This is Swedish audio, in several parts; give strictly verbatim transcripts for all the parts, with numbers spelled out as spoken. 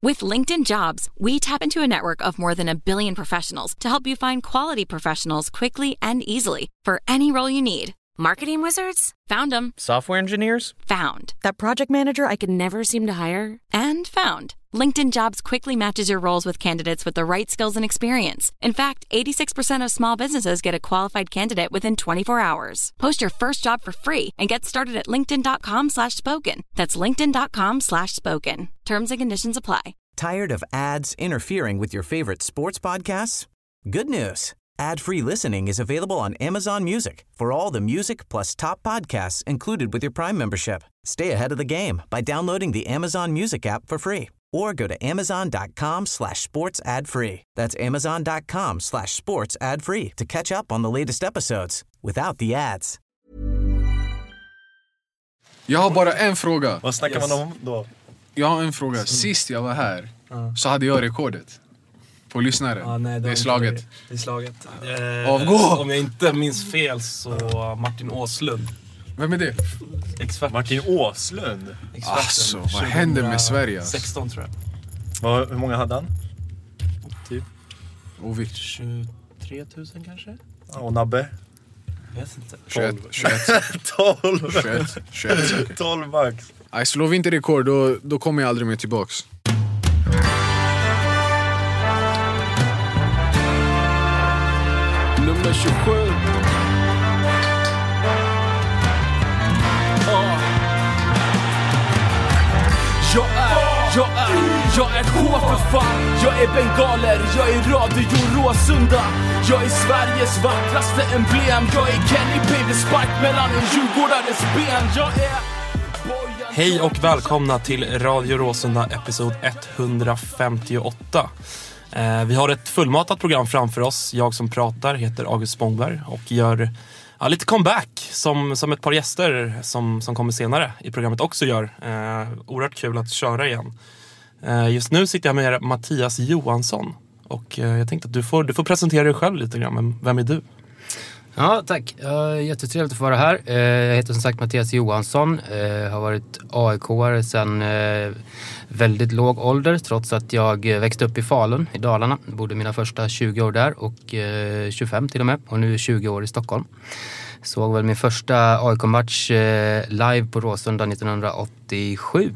With LinkedIn Jobs, we tap into a network of more than a billion professionals to help you find quality professionals quickly and easily for any role you need. Marketing wizards? Found them. Software engineers? Found. That project manager I could never seem to hire? And found. LinkedIn Jobs quickly matches your roles with candidates with the right skills and experience. In fact, eighty-six percent of small businesses get a qualified candidate within twenty-four hours. Post your first job for free and get started at linkedin.com slash spoken. That's linkedin.com slash spoken. Terms and conditions apply. Tired of ads interfering with your favorite sports podcasts? Good news. Ad-free listening is available on Amazon Music for all the music plus top podcasts included with your Prime membership. Stay ahead of the game by downloading the Amazon Music app for free or go to amazon.com slash sports ad free. That's amazon.com slash sports ad free to catch up on the latest episodes without the ads. Jag har bara en fråga. Vad snackar yes. man om då? Jag har en fråga. Sist jag var här mm. så hade jag rekordet. På lyssnare. Ah, nej, det är slaget. Det, det är slaget. Eh, Avgå! Om jag inte minns fel så Martin Åslund. Vem är det? Expert. Martin Åslund? Experten. Alltså, vad tjugo händer med Sverige? sexton tror jag. Vad, hur många hade han? Typ. Ovitt. tjugotre tusen kanske? Ja, och Nabbe? Jag vet inte. tjugoett. tolv. tjugoett. tjugoett säkert. tolv max. Nej, slår vi inte rekord då, då kommer jag aldrig mer tillbaks. Nummer tjugosju. Oh. Jag är, jag är, jag är K för fan. Jag är bengaler, jag är Radio Råsunda. Jag är Sveriges vackraste emblem. Jag är Kenny Baby Spark mellan en djurgårdares ben. Jag är... Hej och välkomna till Radio Råsunda episod etthundrafemtioåtta. Eh, vi har ett fullmatat program framför oss. Jag som pratar heter August Spångberg och gör ja, lite comeback som, som ett par gäster som, som kommer senare i programmet också gör. Eh, oerhört kul att köra igen. Eh, just nu sitter jag med Mattias Johansson och eh, jag tänkte att du får, du får presentera dig själv lite grann. Men vem är du? Ja, tack. Uh, jättetrevligt att få vara här. Uh, jag heter som sagt Mattias Johansson. Uh, har varit A I K-are sedan uh, väldigt låg ålder, trots att jag växte upp i Falun i Dalarna. Bodde mina första tjugo år där och uh, tjugofem till och med. Och nu tjugo år i Stockholm. Såg väl min första A I K-match uh, live på Råsunda nittonhundraåttiosju.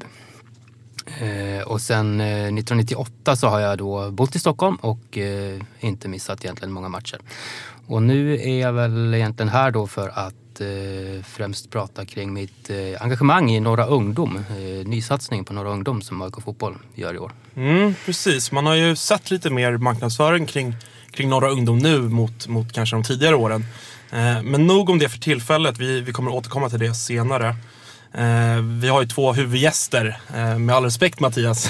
Uh, och sen uh, nittonhundranittioåtta så har jag då bott i Stockholm och uh, inte missat egentligen många matcher. Och nu är jag väl egentligen här då för att eh, främst prata kring mitt eh, engagemang i Norra Ungdom. Eh, nysatsning på Norra Ungdom som A I K Fotboll gör i år. Mm, precis, man har ju sett lite mer marknadsföring kring, kring Norra Ungdom nu mot, mot kanske de tidigare åren. Eh, men nog om det för tillfället, vi, vi kommer återkomma till det senare. Eh, vi har ju två huvudgäster, eh, med all respekt Mattias,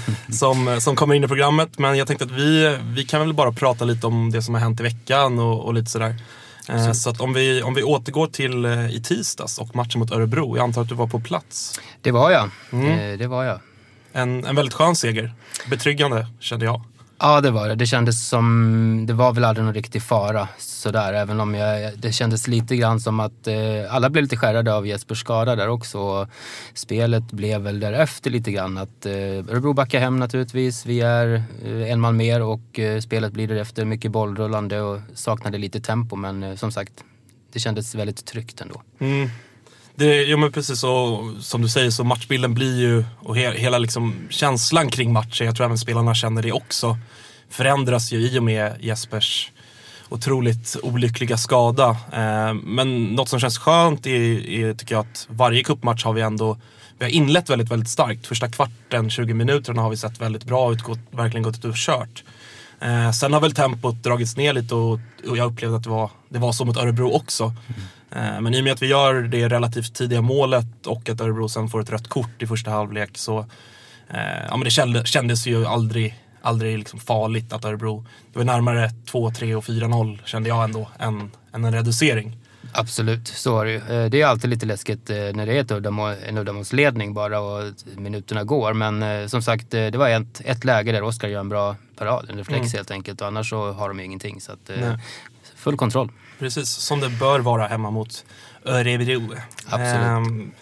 som, som kommer in i programmet. Men jag tänkte att vi, vi kan väl bara prata lite om det som har hänt i veckan och, och lite sådär. Eh, så att om vi, om vi återgår till eh, i tisdags och matchen mot Örebro. Jag antar att du var på plats. Det var jag, mm. eh, det var jag. En, en väldigt skön seger, betryggande kände jag. Ja, det var det. Det kändes som, det var väl aldrig någon riktig fara sådär, även om jag, det kändes lite grann som att eh, alla blev lite skärrade av Jespers skada där också. Spelet blev väl därefter lite grann att eh, Örebro backar hem naturligtvis. Vi är eh, en man mer och eh, spelet blir därefter mycket bollrullande och saknade lite tempo, men eh, som sagt, det kändes väldigt tryggt ändå. Mm. Det, ja men precis så, som du säger så matchbilden blir ju och he, hela liksom känslan kring matchen, jag tror även spelarna känner det också, förändras ju i och med Jespers otroligt olyckliga skada. Eh, men något som känns skönt är, är tycker jag att varje cupmatch har vi ändå vi har inlett väldigt väldigt starkt. Första kvarten, tjugo minuterna har vi sett väldigt bra ut, gått, verkligen gått ut och kört. Eh, sen har väl tempot dragits ner lite och, och jag upplevde att det var, det var så mot Örebro också. Mm. Men i och med att vi gör det relativt tidiga målet och att Örebro sen får ett rött kort i första halvlek så eh, ja, men det kändes, kändes ju aldrig, aldrig liksom farligt att Örebro, det var närmare två, tre och fyra noll kände jag ändå än, än en reducering. Absolut, så är det ju. Det är alltid lite läskigt när det är ett uddamål, en uddamålsledning bara och minuterna går. Men som sagt, det var ett, ett läge där Oskar gör en bra parad, en reflex mm. helt enkelt. Och annars så har de ju ingenting, så att, full kontroll. Precis, som det bör vara hemma mot Örebro. Absolut. Ehm,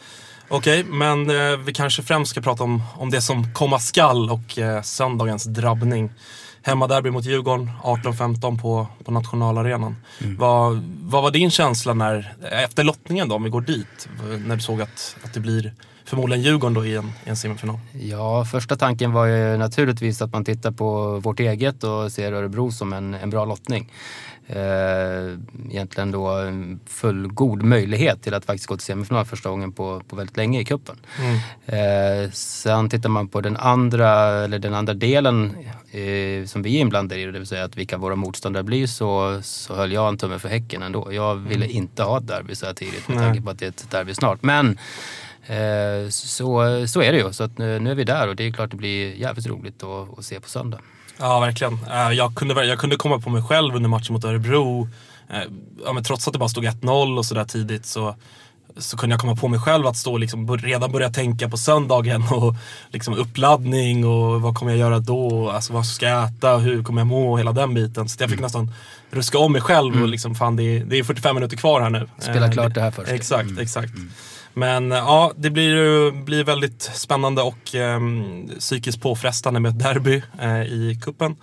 Okej, okay, men eh, vi kanske främst ska prata om, om det som komma skall och eh, söndagens drabbning. Hemmaderby mot Djurgården, arton femton på, på nationalarenan. Mm. Vad, vad var din känsla när, efter lottningen då, om vi går dit, när du såg att, att det blir förmodligen Djurgården då i en, i en semifinal? Ja, första tanken var ju naturligtvis att man tittar på vårt eget och ser Örebro som en, en bra lottning. Eh, egentligen då en fullgod möjlighet till att faktiskt gå till semifinal första gången på, på väldigt länge i kuppen. Mm. Eh, sen tittar man på den andra, eller den andra delen eh, som vi är inblandade i, det vill säga att vilka våra motståndare blir, så, så höll jag en tumme för Häcken ändå. Jag ville mm. inte ha ett derby så här tidigt med tanke på att det är ett derby snart. Men eh, så, så är det ju. Så att nu, nu är vi där och det är klart att det blir jävligt roligt att, att se på söndag. Ja, verkligen. Jag kunde, jag kunde komma på mig själv under matchen mot Örebro. Ja, men trots att det bara stod ett noll och sådär tidigt så, så kunde jag komma på mig själv att stå liksom, redan börja tänka på söndagen och liksom uppladdning och vad kommer jag göra då? Alltså vad ska jag äta? Hur kommer jag må? Hela den biten. Så jag fick mm. nästan ruska om mig själv mm. och liksom, fan det är, det är fyrtiofem minuter kvar här nu. Spela klart det här först. Exakt, mm. exakt. Mm. Men ja, det blir, blir väldigt spännande och eh, psykiskt påfrestande med ett derby eh, i kuppen.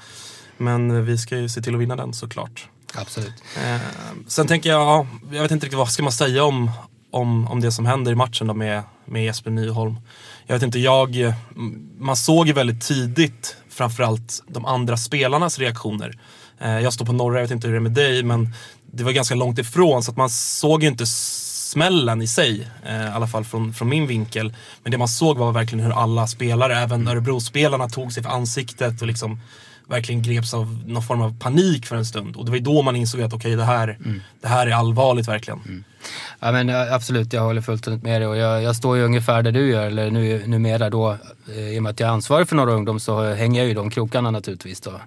Men vi ska ju se till att vinna den såklart. Absolut. Eh, sen tänker jag, ja, jag vet inte riktigt vad ska man säga om, om, om det som händer i matchen då med, med Jesper Nyholm. Jag vet inte, jag, man såg ju väldigt tidigt framförallt de andra spelarnas reaktioner. Eh, jag står på norra, jag vet inte hur det är med dig, men det var ganska långt ifrån så att man såg ju inte smällen i sig, eh, i alla fall från, från min vinkel. Men det man såg var verkligen hur alla spelare, även Örebro-spelarna, tog sig för ansiktet och liksom verkligen greps av någon form av panik för en stund. Och det var ju då man insåg att okej, okay, det, här, mm. det här är allvarligt verkligen. Mm. Ja, men absolut, jag håller fullt med dig och jag, jag står ju ungefär där du gör, eller nu, numera då, eh, i och med att jag är ansvarig för några ungdom så hänger jag ju de krokarna naturligtvis då.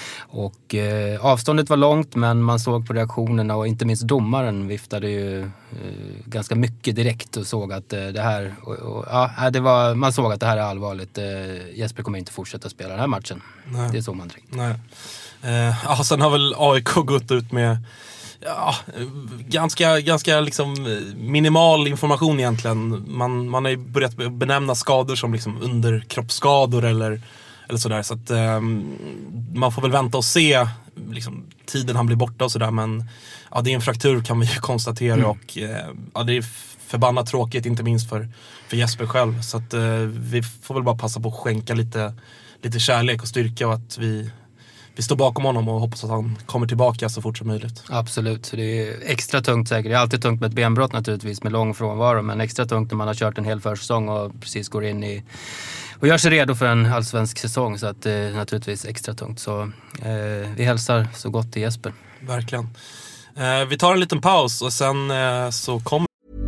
Och eh, avståndet var långt, men man såg på reaktionerna och inte minst domaren viftade ju eh, ganska mycket direkt och såg att eh, det här, och, och, ja, det var, man såg att det här är allvarligt. Eh, Jesper kommer inte fortsätta spela den här matchen. Nej. Det såg man direkt. Nej. Eh, ja, sen har väl A I K gått ut med ja, ganska, ganska liksom minimal information egentligen. Man, man har ju börjat benämna skador som liksom underkroppsskador eller eller sådär, så att um, man får väl vänta och se liksom, tiden han blir borta och sådär, men ja, det är en fraktur kan vi ju konstatera mm. och uh, ja, det är förbannat tråkigt, inte minst för, för Jesper själv, så att uh, vi får väl bara passa på att skänka lite, lite kärlek och styrka och att vi, vi står bakom honom och hoppas att han kommer tillbaka så fort som möjligt. Absolut, det är extra tungt säkert. Det är alltid tungt med ett benbrott naturligtvis med lång frånvaro, men extra tungt när man har kört en hel försäsong och precis går in i och gör sig redo för en allsvensk säsong, så att det är naturligtvis extra tungt. Så eh, vi hälsar så gott till Jesper. Verkligen. Eh, vi tar en liten paus och sen eh, så kommer...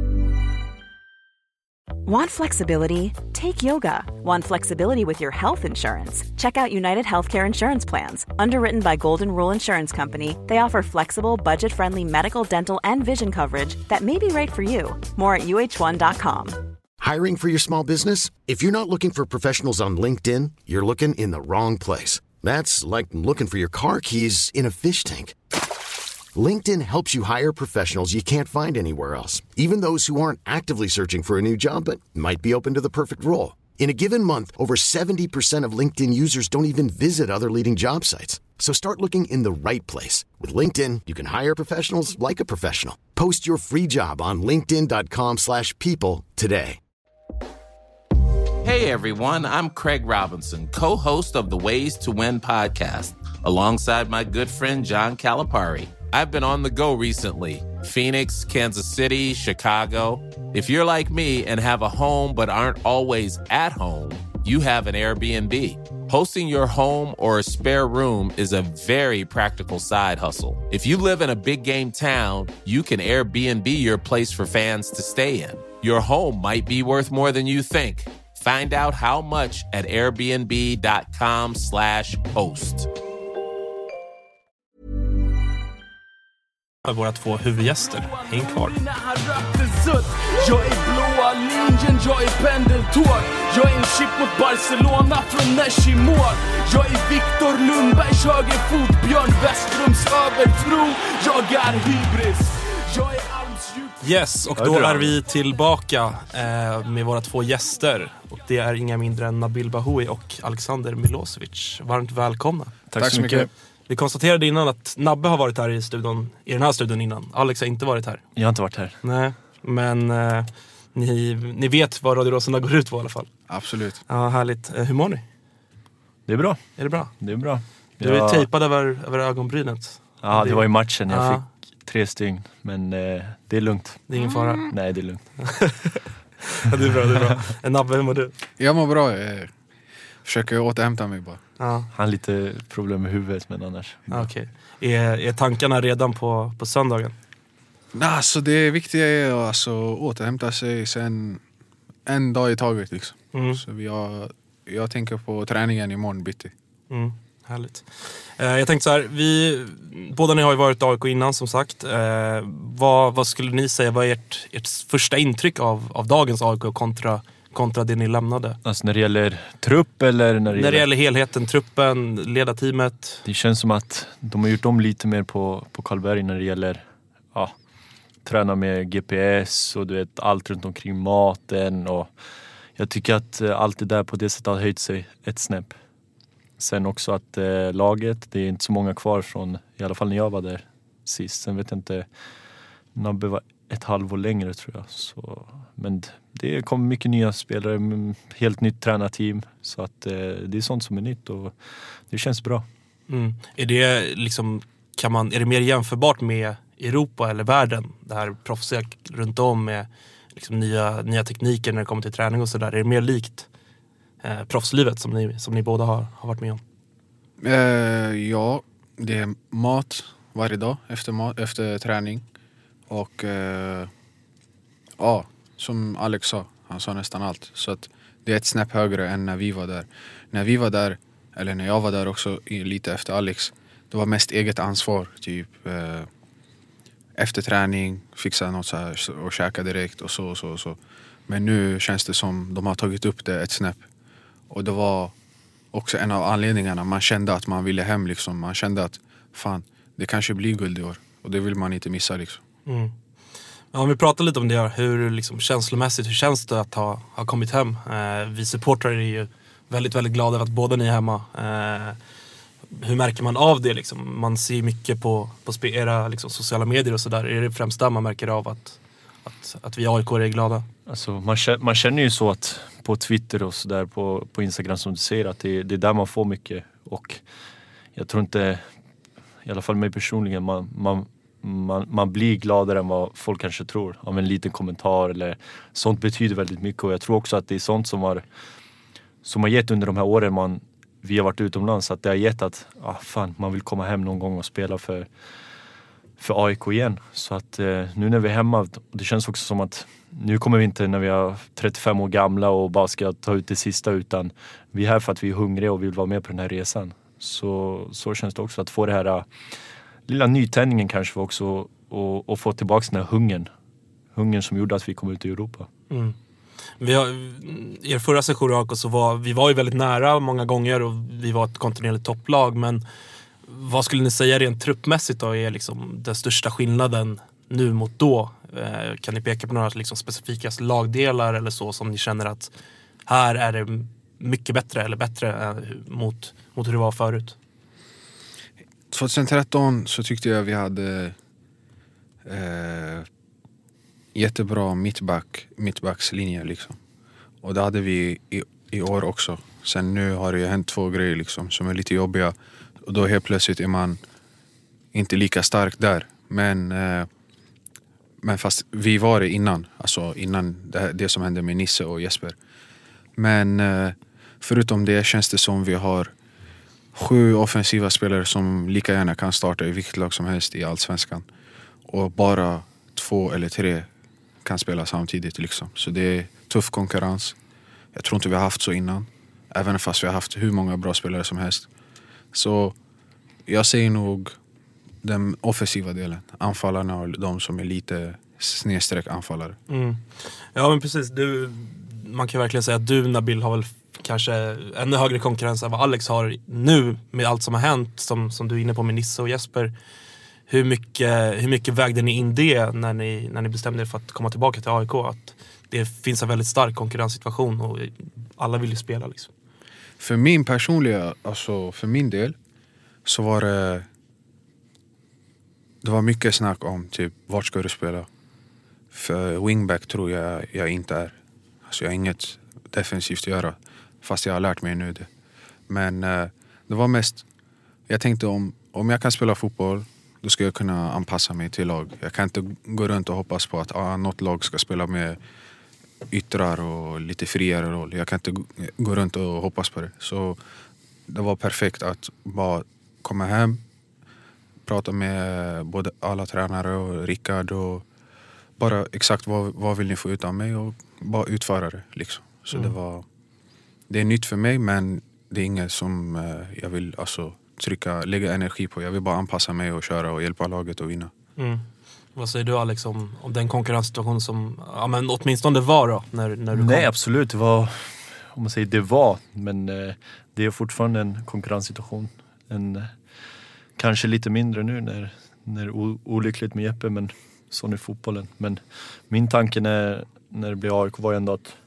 Want flexibility? Take yoga. Want flexibility with your health insurance? Check out United Healthcare Insurance Plans. Underwritten by Golden Rule Insurance Company, they offer flexible, budget-friendly medical, dental, and vision coverage that may be right for you. More at U H one dot com. Hiring for your small business? If you're not looking for professionals on LinkedIn, you're looking in the wrong place. That's like looking for your car keys in a fish tank. LinkedIn helps you hire professionals you can't find anywhere else, even those who aren't actively searching for a new job but might be open to the perfect role. In a given month, over seventy percent of LinkedIn users don't even visit other leading job sites. So start looking in the right place. With LinkedIn, you can hire professionals like a professional. Post your free job on linkedin dot com slash people today. Hey everyone, I'm Craig Robinson, co-host of the Ways to Win podcast, alongside my good friend John Calipari. I've been on the go recently. Phoenix, Kansas City, Chicago. If you're like me and have a home but aren't always at home, you have an Airbnb. Hosting your home or a spare room is a very practical side hustle. If you live in a big game town, you can Airbnb your place for fans to stay in. Your home might be worth more than you think. Find out how much at airbnb dot com slash host. Våra två huvudgäster, häng kvar. Jag är blåa linjen, jag är pendeltåg. Jag är en chip mot Barcelona från Nesh i mål. Jag är Viktor Lundbergs högerfot, Björn Westrums övertro. Jag är hybris, jag är all Yes, och då är vi tillbaka eh, med våra två gäster. Och det är inga mindre än Nabil Bahoui och Alexander Milosevic. Varmt välkomna. Tack, Tack så mycket. mycket. Vi konstaterade innan att Nabbe har varit här i studion, i den här studion innan. Alex har inte varit här. Jag har inte varit här. Nej, men eh, ni, ni vet vad Radio Rosenda går ut på i alla fall. Absolut. Ja, härligt. Eh, hur mår ni? Det är bra. Är det bra? Det är bra. Du är tejpad över, över ögonbrynet. Ja, det, det var i matchen. Jag ja. fick tre stygn. Men eh, det är lugnt. Det är ingen fara? Mm. Nej, det är lugnt. Ja, det är bra, det är bra. En Nabbe, hur mår du? Jag mår bra. Jag försöker återhämta mig bara. Ja. Han har lite problem med huvudet, men annars. Okej. Okay. Är, är tankarna redan på, på söndagen? Nah, så det viktiga är att alltså, återhämta sig sen en dag i taget. Liksom. Mm. Så vi har, jag tänker på träningen imorgon bitti. Mm. Härligt. Eh, jag tänkte så här, vi, båda ni har ju varit A I K innan som sagt. Eh, vad, vad skulle ni säga, vad är ert, ert första intryck av, av dagens A I K kontra, kontra det ni lämnade? Alltså när det gäller trupp eller? När det, när det gäller... gäller helheten, truppen, ledarteamet? Det känns som att de har gjort om lite mer på, på Karlberg när det gäller ja, träna med G P S och du vet, allt runt omkring maten. Och jag tycker att allt det där på det sättet har höjt sig ett snäpp. Sen också att eh, laget, det är inte så många kvar från, i alla fall när jag var där sist. Sen vet jag inte, Nabbe var ett halvår längre tror jag. Så, men det kommer mycket nya spelare, helt nytt tränarteam. Så att eh, det är sånt som är nytt och det känns bra. Mm. Är det liksom, kan man, är det mer jämförbart med Europa eller världen? Det här proffsiga runt om med liksom nya, nya tekniker när det kommer till träning och sådär. Är det mer likt Eh, proffslivet som ni, som ni båda har, har varit med om? Eh, ja, det är mat varje dag efter, mat, efter träning. Och eh, ja, som Alex sa, han sa nästan allt. Så att det är ett snäpp högre än när vi var där. När vi var där, eller när jag var där också lite efter Alex, det var mest eget ansvar. Typ eh, efter träning, fixa något så här och käka direkt och så och så och så. Men nu känns det som de har tagit upp det ett snäpp. Och det var också en av anledningarna. Man kände att man ville hem liksom. Man kände att fan, det kanske blir guld i år. Och det vill man inte missa liksom. Mm. Ja, om vi pratar lite om det, hur liksom, känslomässigt, hur känns det att ha, ha kommit hem? Eh, vi supportrar är ju väldigt, väldigt glada över att båda ni är hemma. Eh, hur märker man av det liksom? Man ser mycket på, på era liksom, sociala medier och sådär. Är det främst där man märker av att, att, att vi A I K är glada? Alltså, man, känner, man känner ju så att på Twitter och så där på, på Instagram som du ser att det, det är där man får mycket. Och jag tror inte, i alla fall mig personligen, man, man, man, man blir gladare än vad folk kanske tror av en liten kommentar eller sånt betyder väldigt mycket. Och jag tror också att det är sånt som har, som har gett under de här åren man, vi har varit utomlands, att det har gett att ah, fan, man vill komma hem någon gång och spela för, för A I K igen. Så att eh, nu när vi är hemma, det känns också som att nu kommer vi inte när vi är trettiofem år gamla och bara ska ta ut det sista, utan vi är här för att vi är hungriga och vill vara med på den här resan. Så, så känns det också att få det här uh, lilla nytändningen kanske också och, och få tillbaka den här hungern. Hungern som gjorde att vi kom ut i Europa. Mm. Vi har, er förra session i A I K så var vi var ju väldigt nära många gånger och vi var ett kontinuerligt topplag, men vad skulle ni säga rent truppmässigt då är liksom den största skillnaden nu mot då? Eh, kan ni peka på några liksom specifika lagdelar eller så som ni känner att här är det mycket bättre eller bättre eh, mot, mot hur det var förut? tjugohundratretton så tyckte jag vi hade eh, jättebra mittback, mittbackslinje liksom. Och det hade vi i, i år också. Sen nu har det ju hänt två grejer liksom som är lite jobbiga. Och då helt plötsligt är man inte lika stark där. Men, eh, men fast vi var det innan. Alltså innan det, det som hände med Nisse och Jesper. Men eh, förutom det känns det som vi har sju offensiva spelare som lika gärna kan starta i vilket lag som helst i Allsvenskan. Och bara två eller tre kan spela samtidigt liksom. Så det är tuff konkurrens. Jag tror inte vi har haft så innan. Även fast vi har haft hur många bra spelare som helst. Så jag säger nog den offensiva delen. Anfallarna och de som är lite snedsträck anfallare. Mm. Ja men precis. Du, man kan verkligen säga att du, Nabil, har väl kanske ännu högre konkurrens än vad Alex har nu med allt som har hänt. Som, som du är inne på med Nisse och Jesper. hur mycket, hur mycket vägde ni in det när ni, när ni bestämde er för att komma tillbaka till A I K? Att det finns en väldigt stark konkurrenssituation och alla vill ju spela liksom. För min personliga, alltså för min del, så var det det var mycket snack om typ, vart ska du spela? För wingback tror jag jag inte är. Alltså jag har inget defensivt att göra, fast jag har lärt mig nu det. Men eh, det var mest, jag tänkte om, om jag kan spela fotboll, då ska jag kunna anpassa mig till lag. Jag kan inte gå runt och hoppas på att ah, något lag ska spela med yttrar och lite friare roll. Jag kan inte gå runt och hoppas på det. Så det var perfekt att bara komma hem, prata med både alla tränare och Rickard och bara exakt vad, vad vill ni få ut av mig och bara utföra det liksom. Så mm. det var, det är nytt för mig, men det är inget som eh, jag vill alltså trycka, lägga energi på. Jag vill bara anpassa mig och köra och hjälpa laget att vinna. Mm. Vad säger du Alex om, om den konkurrenssituation som ja, men åtminstone det var då? När, när du Nej, kom? absolut. Det var, om man säger det var, men eh, det är fortfarande en konkurrenssituation. En, kanske lite mindre nu när, när o, olyckligt med Jeppe, men så är fotbollen. Men min tanke när, när det blev A I K var ändå att,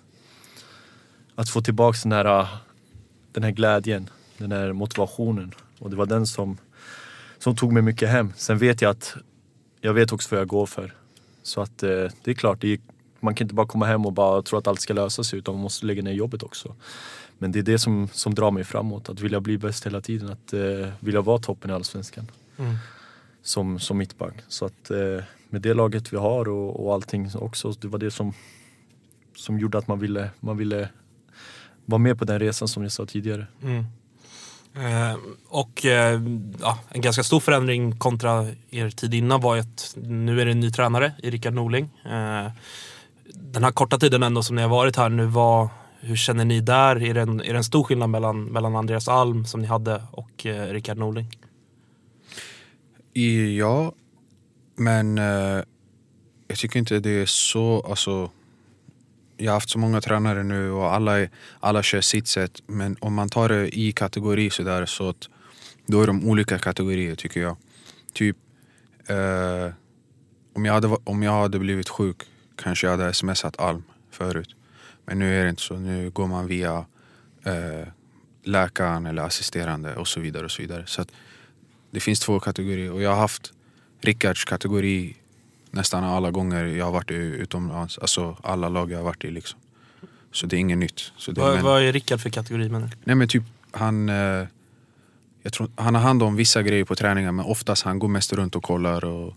att få tillbaka den här, den här glädjen, den här motivationen. Och det var den som, som tog mig mycket hem. Sen vet jag att jag vet också vad jag går för. Så att eh, det är klart, det är, man kan inte bara komma hem och bara tro att allt ska lösa sig, utan man måste lägga ner jobbet också. Men det är det som, som drar mig framåt. Att vilja bli bäst hela tiden. Att eh, vilja vara toppen i Allsvenskan. Mm. Som, som mittback. Så att eh, med det laget vi har och, och allting också. Det var det som, som gjorde att man ville, man ville vara med på den resan som jag sa tidigare. Mm. Eh, och eh, ja, en ganska stor förändring kontra er tid innan var att nu är det en ny tränare i Rickard Norling. Eh, den här korta tiden ändå som ni har varit här nu, var, hur känner ni där? Är det en, är det en stor skillnad mellan, mellan Andreas Alm som ni hade och eh, Rickard Norling? Ja, men eh, jag tycker inte det är så, alltså jag har haft så många tränare nu och alla, är, alla kör sitt sätt, men om man tar det i kategori så där, så att då är de olika kategorier tycker jag. Typ eh, om, jag hade, om jag hade blivit sjuk kanske jag hade smsat Alm förut, men nu är det inte så. Nu går man via eh, läkaren eller assisterande och så vidare och så vidare. Så att det finns två kategorier och jag har haft Rickards kategori nästan alla gånger jag har varit utomlands. Alltså alla lag jag har varit i liksom. Så det är inget nytt. Så det, vad, men, vad är Rickard för kategori menar du? Nej men typ han eh, jag tror, han har hand om vissa grejer på träningar, men oftast han går mest runt och kollar och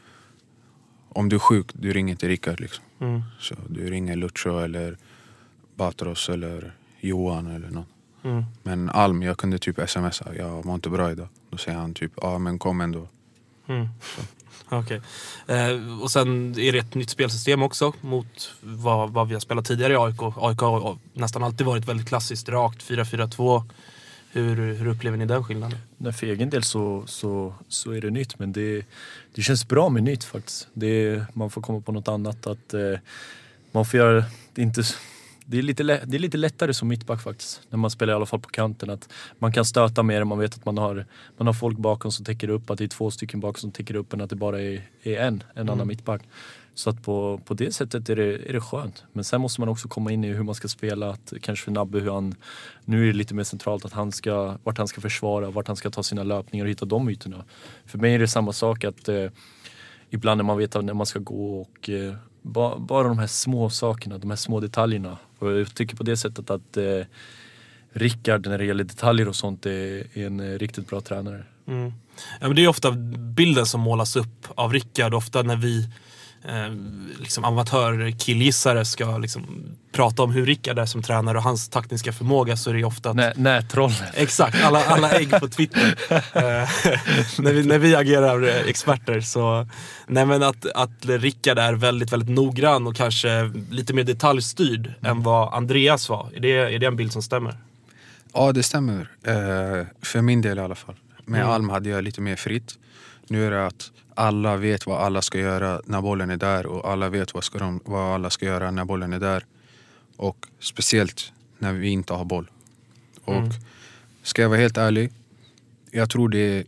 om du är sjuk, du ringer inte Rickard liksom. Mm. Så du ringer Lucho eller Batros eller Johan eller någon. Mm. Men Alm, jag kunde typ smsa, jag var inte bra idag. Då säger han typ, ja men kom ändå. Mm. Okej. Okay. Eh, och sen är det ett nytt spelsystem också mot vad, vad vi har spelat tidigare i A I K. A I K har nästan alltid varit väldigt klassiskt rakt, fyra fyra två. Hur, hur upplever ni den skillnaden? Nej, för egen del så, så, så är det nytt, men det, det känns bra med nytt faktiskt. Det, man får komma på något annat. Att, eh, man får göra, det, är inte, det, är lite, det är lite lättare som mittback faktiskt. När man spelar i alla fall på kanten. Att man kan stöta mer, man vet att man har, man har folk bakom som täcker upp. Att det är två stycken bakom som täcker upp, än att det bara är, är en, en mm. annan mittback. Så att på, på det sättet är det, är det skönt. Men sen måste man också komma in i hur man ska spela. Att kanske för Nabbe, hur han, nu är det lite mer centralt att han ska, vart han ska försvara, vart han ska ta sina löpningar och hitta de ytorna. För mig är det samma sak att eh, ibland när man vet när man ska gå och eh, ba, bara de här små sakerna, de här små detaljerna. Och jag tycker på det sättet att eh, Rickard när det gäller detaljer och sånt är, är en eh, riktigt bra tränare. Mm. Ja, men det är ofta bilden som målas upp av Rickard, ofta när vi Eh, liksom amatör-killgissare ska liksom prata om hur Rickard är som tränare och hans taktiska förmåga, så är det ofta att... Nä, nätrollen. Exakt, alla, alla ägg på Twitter. eh, när, vi, när vi agerar experter så... Nej, men att, att Rickard är väldigt, väldigt noggrann och kanske lite mer detaljstyrd mm. än vad Andreas var. Är det, är det en bild som stämmer? Ja, det stämmer. Eh, för min del i alla fall. Med mm. Alm hade jag lite mer fritt. Nu är det att alla vet vad alla ska göra när bollen är där, och alla vet vad, ska de, vad alla ska göra när bollen är där. Och speciellt när vi inte har boll. Och mm. ska jag vara helt ärlig, jag tror det är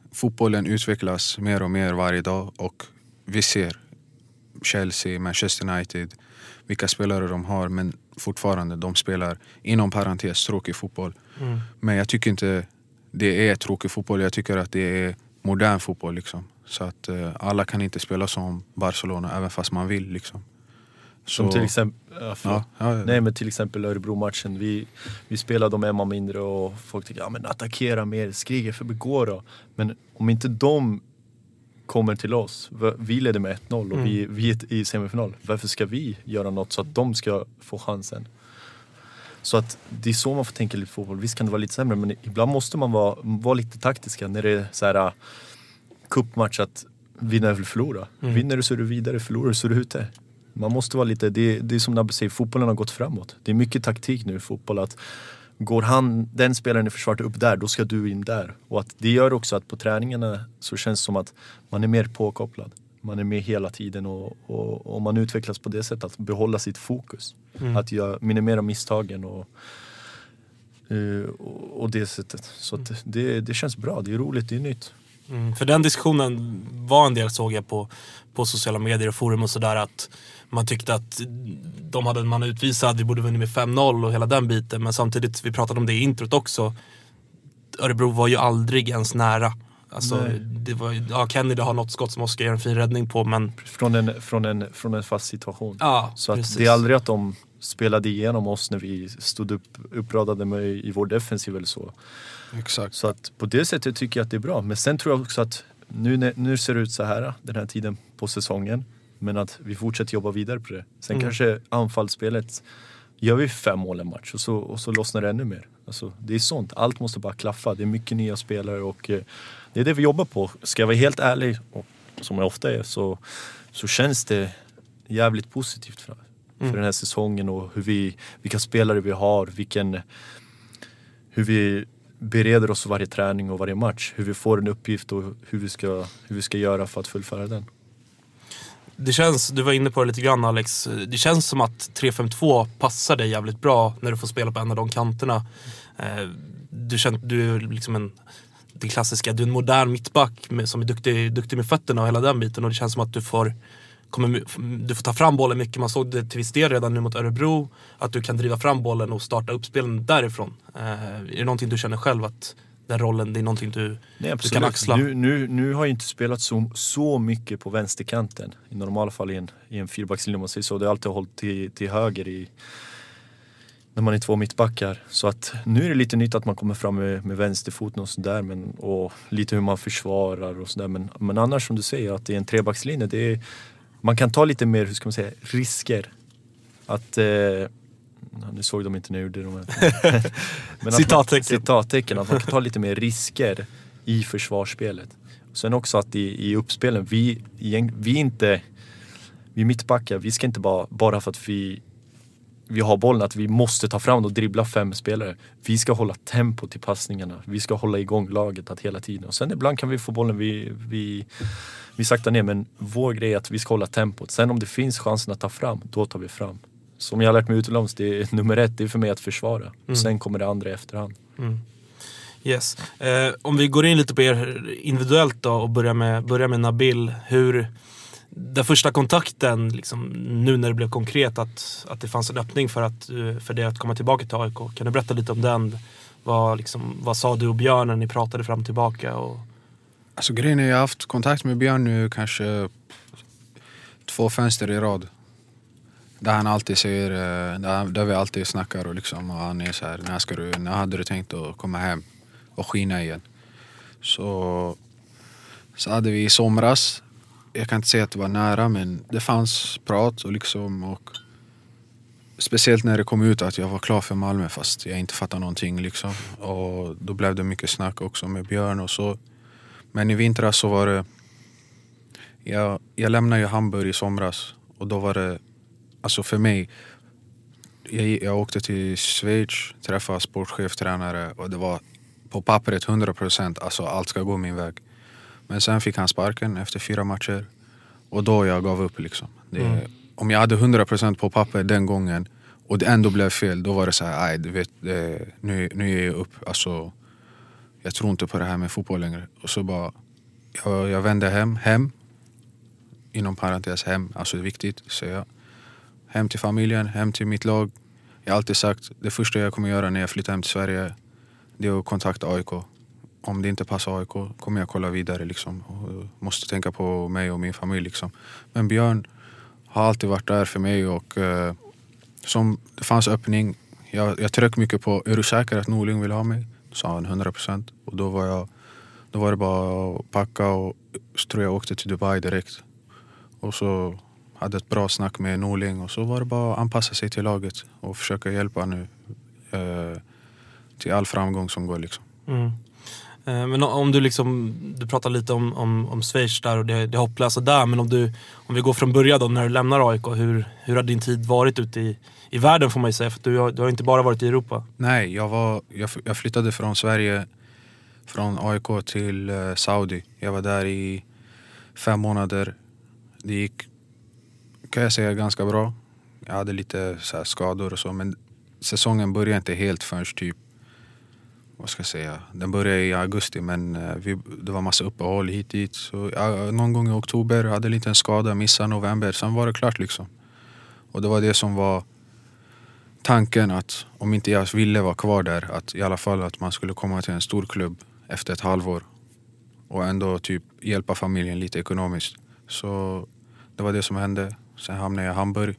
fotbollen utvecklas mer och mer varje dag och vi ser Chelsea, Manchester United, vilka spelare de har, men fortfarande de spelar inom parentes tråkig fotboll. Mm. Men jag tycker inte det är tråkig fotboll, jag tycker att det är modern fotboll liksom. Så att uh, alla kan inte spela som Barcelona även fast man vill liksom. Så, som till exempel ja, ja, ja, ja. Nej men till exempel Örebro-matchen, vi, vi spelade dem Emma mindre och folk tycker ja men attackera mer, skriker för begå då. Men om inte de kommer till oss, vi leder med ett noll och mm. vi, vi är i semifinal, varför ska vi göra något så att de ska få chansen? Så att det är så man får tänka lite fotboll. Visst kan det vara lite sämre, men ibland måste man vara, vara lite taktiska när det är så här cupmatch att vinna eller förlora. Mm. Vinner du så är du vidare, förlorar du så är du ute. Man måste vara lite, det, det är som Nabbe säger, fotbollen har gått framåt. Det är mycket taktik nu i fotboll att går han, den spelaren i försvaret upp där, då ska du in där. Och att det gör också att på träningarna så känns det som att man är mer påkopplad. Man är med hela tiden och, och, och man utvecklas på det sättet att behålla sitt fokus. Mm. Att göra, minimera misstagen och, och, och det sättet. Så att det, det känns bra, det är roligt, det är nytt. Mm, för den diskussionen var en del, såg jag på, på sociala medier och forum och sådär, att man tyckte att de hade man utvisat, vi borde vinna med fem noll och hela den biten. Men samtidigt, vi pratade om det i introt också, Örebro var ju aldrig ens nära. Alltså, det var, ja, Kennedy har något skott som Oskar gör en fin räddning på, men från en, från en, från en fast situation. Ja, så att precis. Det är aldrig att de spelade igenom oss när vi stod upp, uppradade med i vår defensiv eller så. Exakt. Så att på det sättet tycker jag att det är bra. Men sen tror jag också att nu, nu ser det ut så här den här tiden på säsongen, men att vi fortsätter jobba vidare på det. Sen mm. kanske anfallsspelet gör vi fem mål en match och så, och så lossnar det ännu mer. Alltså, det är sånt. Allt måste bara klaffa. Det är mycket nya spelare och eh, det är det vi jobbar på. Ska jag vara helt ärlig, och som jag ofta är, så, så känns det jävligt positivt för, för mm. den här säsongen och hur vi, vilka spelare vi har, vilken, hur vi bereder oss för varje träning och varje match. Hur vi får en uppgift och hur vi ska, hur vi ska göra för att fullföra den. Det känns, du var inne på det lite grann Alex, det känns som att tre fem två passar dig jävligt bra när du får spela på en av de kanterna. Du känner, du är liksom en, det klassiska, du är en modern mittback med, som är duktig, duktig med fötterna och hela den biten, och det känns som att du får, kommer, du får ta fram bollen mycket. Man såg det till viss del redan nu mot Örebro, att du kan driva fram bollen och starta upp spelen därifrån. Är det någonting du känner själv att den rollen, det är någonting du, Nej, du kan axla? Nu, nu, nu har jag inte spelat så, så mycket på vänsterkanten. I normala fall i en, i en fyrbackslinje, om man säger så. Det har alltid hållit till, till höger i, när man är två mittbackar. Så att nu är det lite nytt att man kommer fram med, med vänsterfoten och sådär. Men, och lite hur man försvarar och sådär. Men, men annars, som du säger, att det är en trebackslinje. Det är, man kan ta lite mer, hur ska man säga, risker. Att... Eh, nu såg de inte nu det de men citattecken. citattecken att man kan ta lite mer risker i försvarsspelet. Sen också att i, i uppspelen vi, vi inte vi mittbackar, vi ska inte bara bara för att vi vi har bollen att vi måste ta fram och dribbla fem spelare. Vi ska hålla tempo till passningarna. Vi ska hålla igång laget att hela tiden. Och sen ibland kan vi få bollen vi vi vi saktar ner, men vår grej är att vi ska hålla tempot. Sen om det finns chansen att ta fram, då tar vi fram. Som jag har lärt mig utomlands, det är nummer ett, det är för mig att försvara. Mm. Sen kommer det andra i efterhand. Mm. Yes. Eh, om vi går in lite på er individuellt då och börjar med, börjar med Nabil. Hur, den första kontakten, liksom, nu när det blev konkret att, att det fanns en öppning för, att, för det att komma tillbaka till A I K. Kan du berätta lite om den? Vad, liksom, vad sa du och Björn när ni pratade fram och tillbaka? Och... Alltså grejen är, jag har haft kontakt med Björn nu kanske två fönster i rad. Där han alltid säger, där, där vi alltid snackar och liksom, och han är så här, när ska du, när hade du tänkt att komma hem och skina igen? Så, så hade vi i somras, jag kan inte säga att det var nära, men det fanns prat och liksom, och speciellt när det kom ut att jag var klar för Malmö fast jag inte fattade någonting liksom. Och då blev det mycket snack också med Björn och så. Men i vintras så var det, jag, jag lämnade ju Hamburg i somras och då var det, alltså för mig, jag, jag åkte till Schweiz, träffade sportchef, tränare och det var på pappret hundra procent, alltså allt ska gå min väg. Men sen fick han sparken efter fyra matcher och då jag gav upp liksom. Det, mm. Om jag hade hundra procent på papper den gången och det ändå blev fel, då var det så här, nej du vet, det, nu, nu är jag upp, alltså jag tror inte på det här med fotboll längre. Och så bara, jag, jag vände hem, hem, inom parentes hem, alltså det är viktigt, så jag hem till familjen, hem till mitt lag. Jag har alltid sagt, det första jag kommer göra när jag flyttar hem till Sverige, det är att kontakta A I K. Om det inte passar A I K kommer jag kolla vidare liksom. Och måste tänka på mig och min familj liksom. Men Björn har alltid varit där för mig och eh, som det fanns öppning. Jag, jag tryckte mycket på, är du säker att Norling vill ha mig? Då sa han hundra procent. Och då var, jag, då var det bara att packa och så tror jag åkte till Dubai direkt. Och så hade ett bra snack med Norling och så var det bara att anpassa sig till laget och försöka hjälpa nu eh, till all framgång som går liksom. Mm. Men om du liksom, du pratar lite om, om, om Schweiz där och det, det hopplösa där, men om du, om vi går från början då när du lämnar A I K, hur, hur har din tid varit ute i, i världen får man ju säga, för du har, du har inte bara varit i Europa. Nej, jag, var, jag, jag flyttade från Sverige, från A I K till uh, Saudi. Jag var där i fem månader. Det gick, kan jag säga, ganska bra. Jag hade lite så här skador och så, men säsongen började inte helt förrän typ, vad ska jag säga, den började i augusti, men vi, det var massa uppehåll hit dit. Så ja, någon gång i oktober hade lite en skada, missade november, sen var det klart liksom. Och det var det som var tanken, att om inte jag ville vara kvar där, att i alla fall att man skulle komma till en stor klubb efter ett halvår och ändå typ hjälpa familjen lite ekonomiskt. Så det var det som hände. Sen hamnade jag i Hamburg.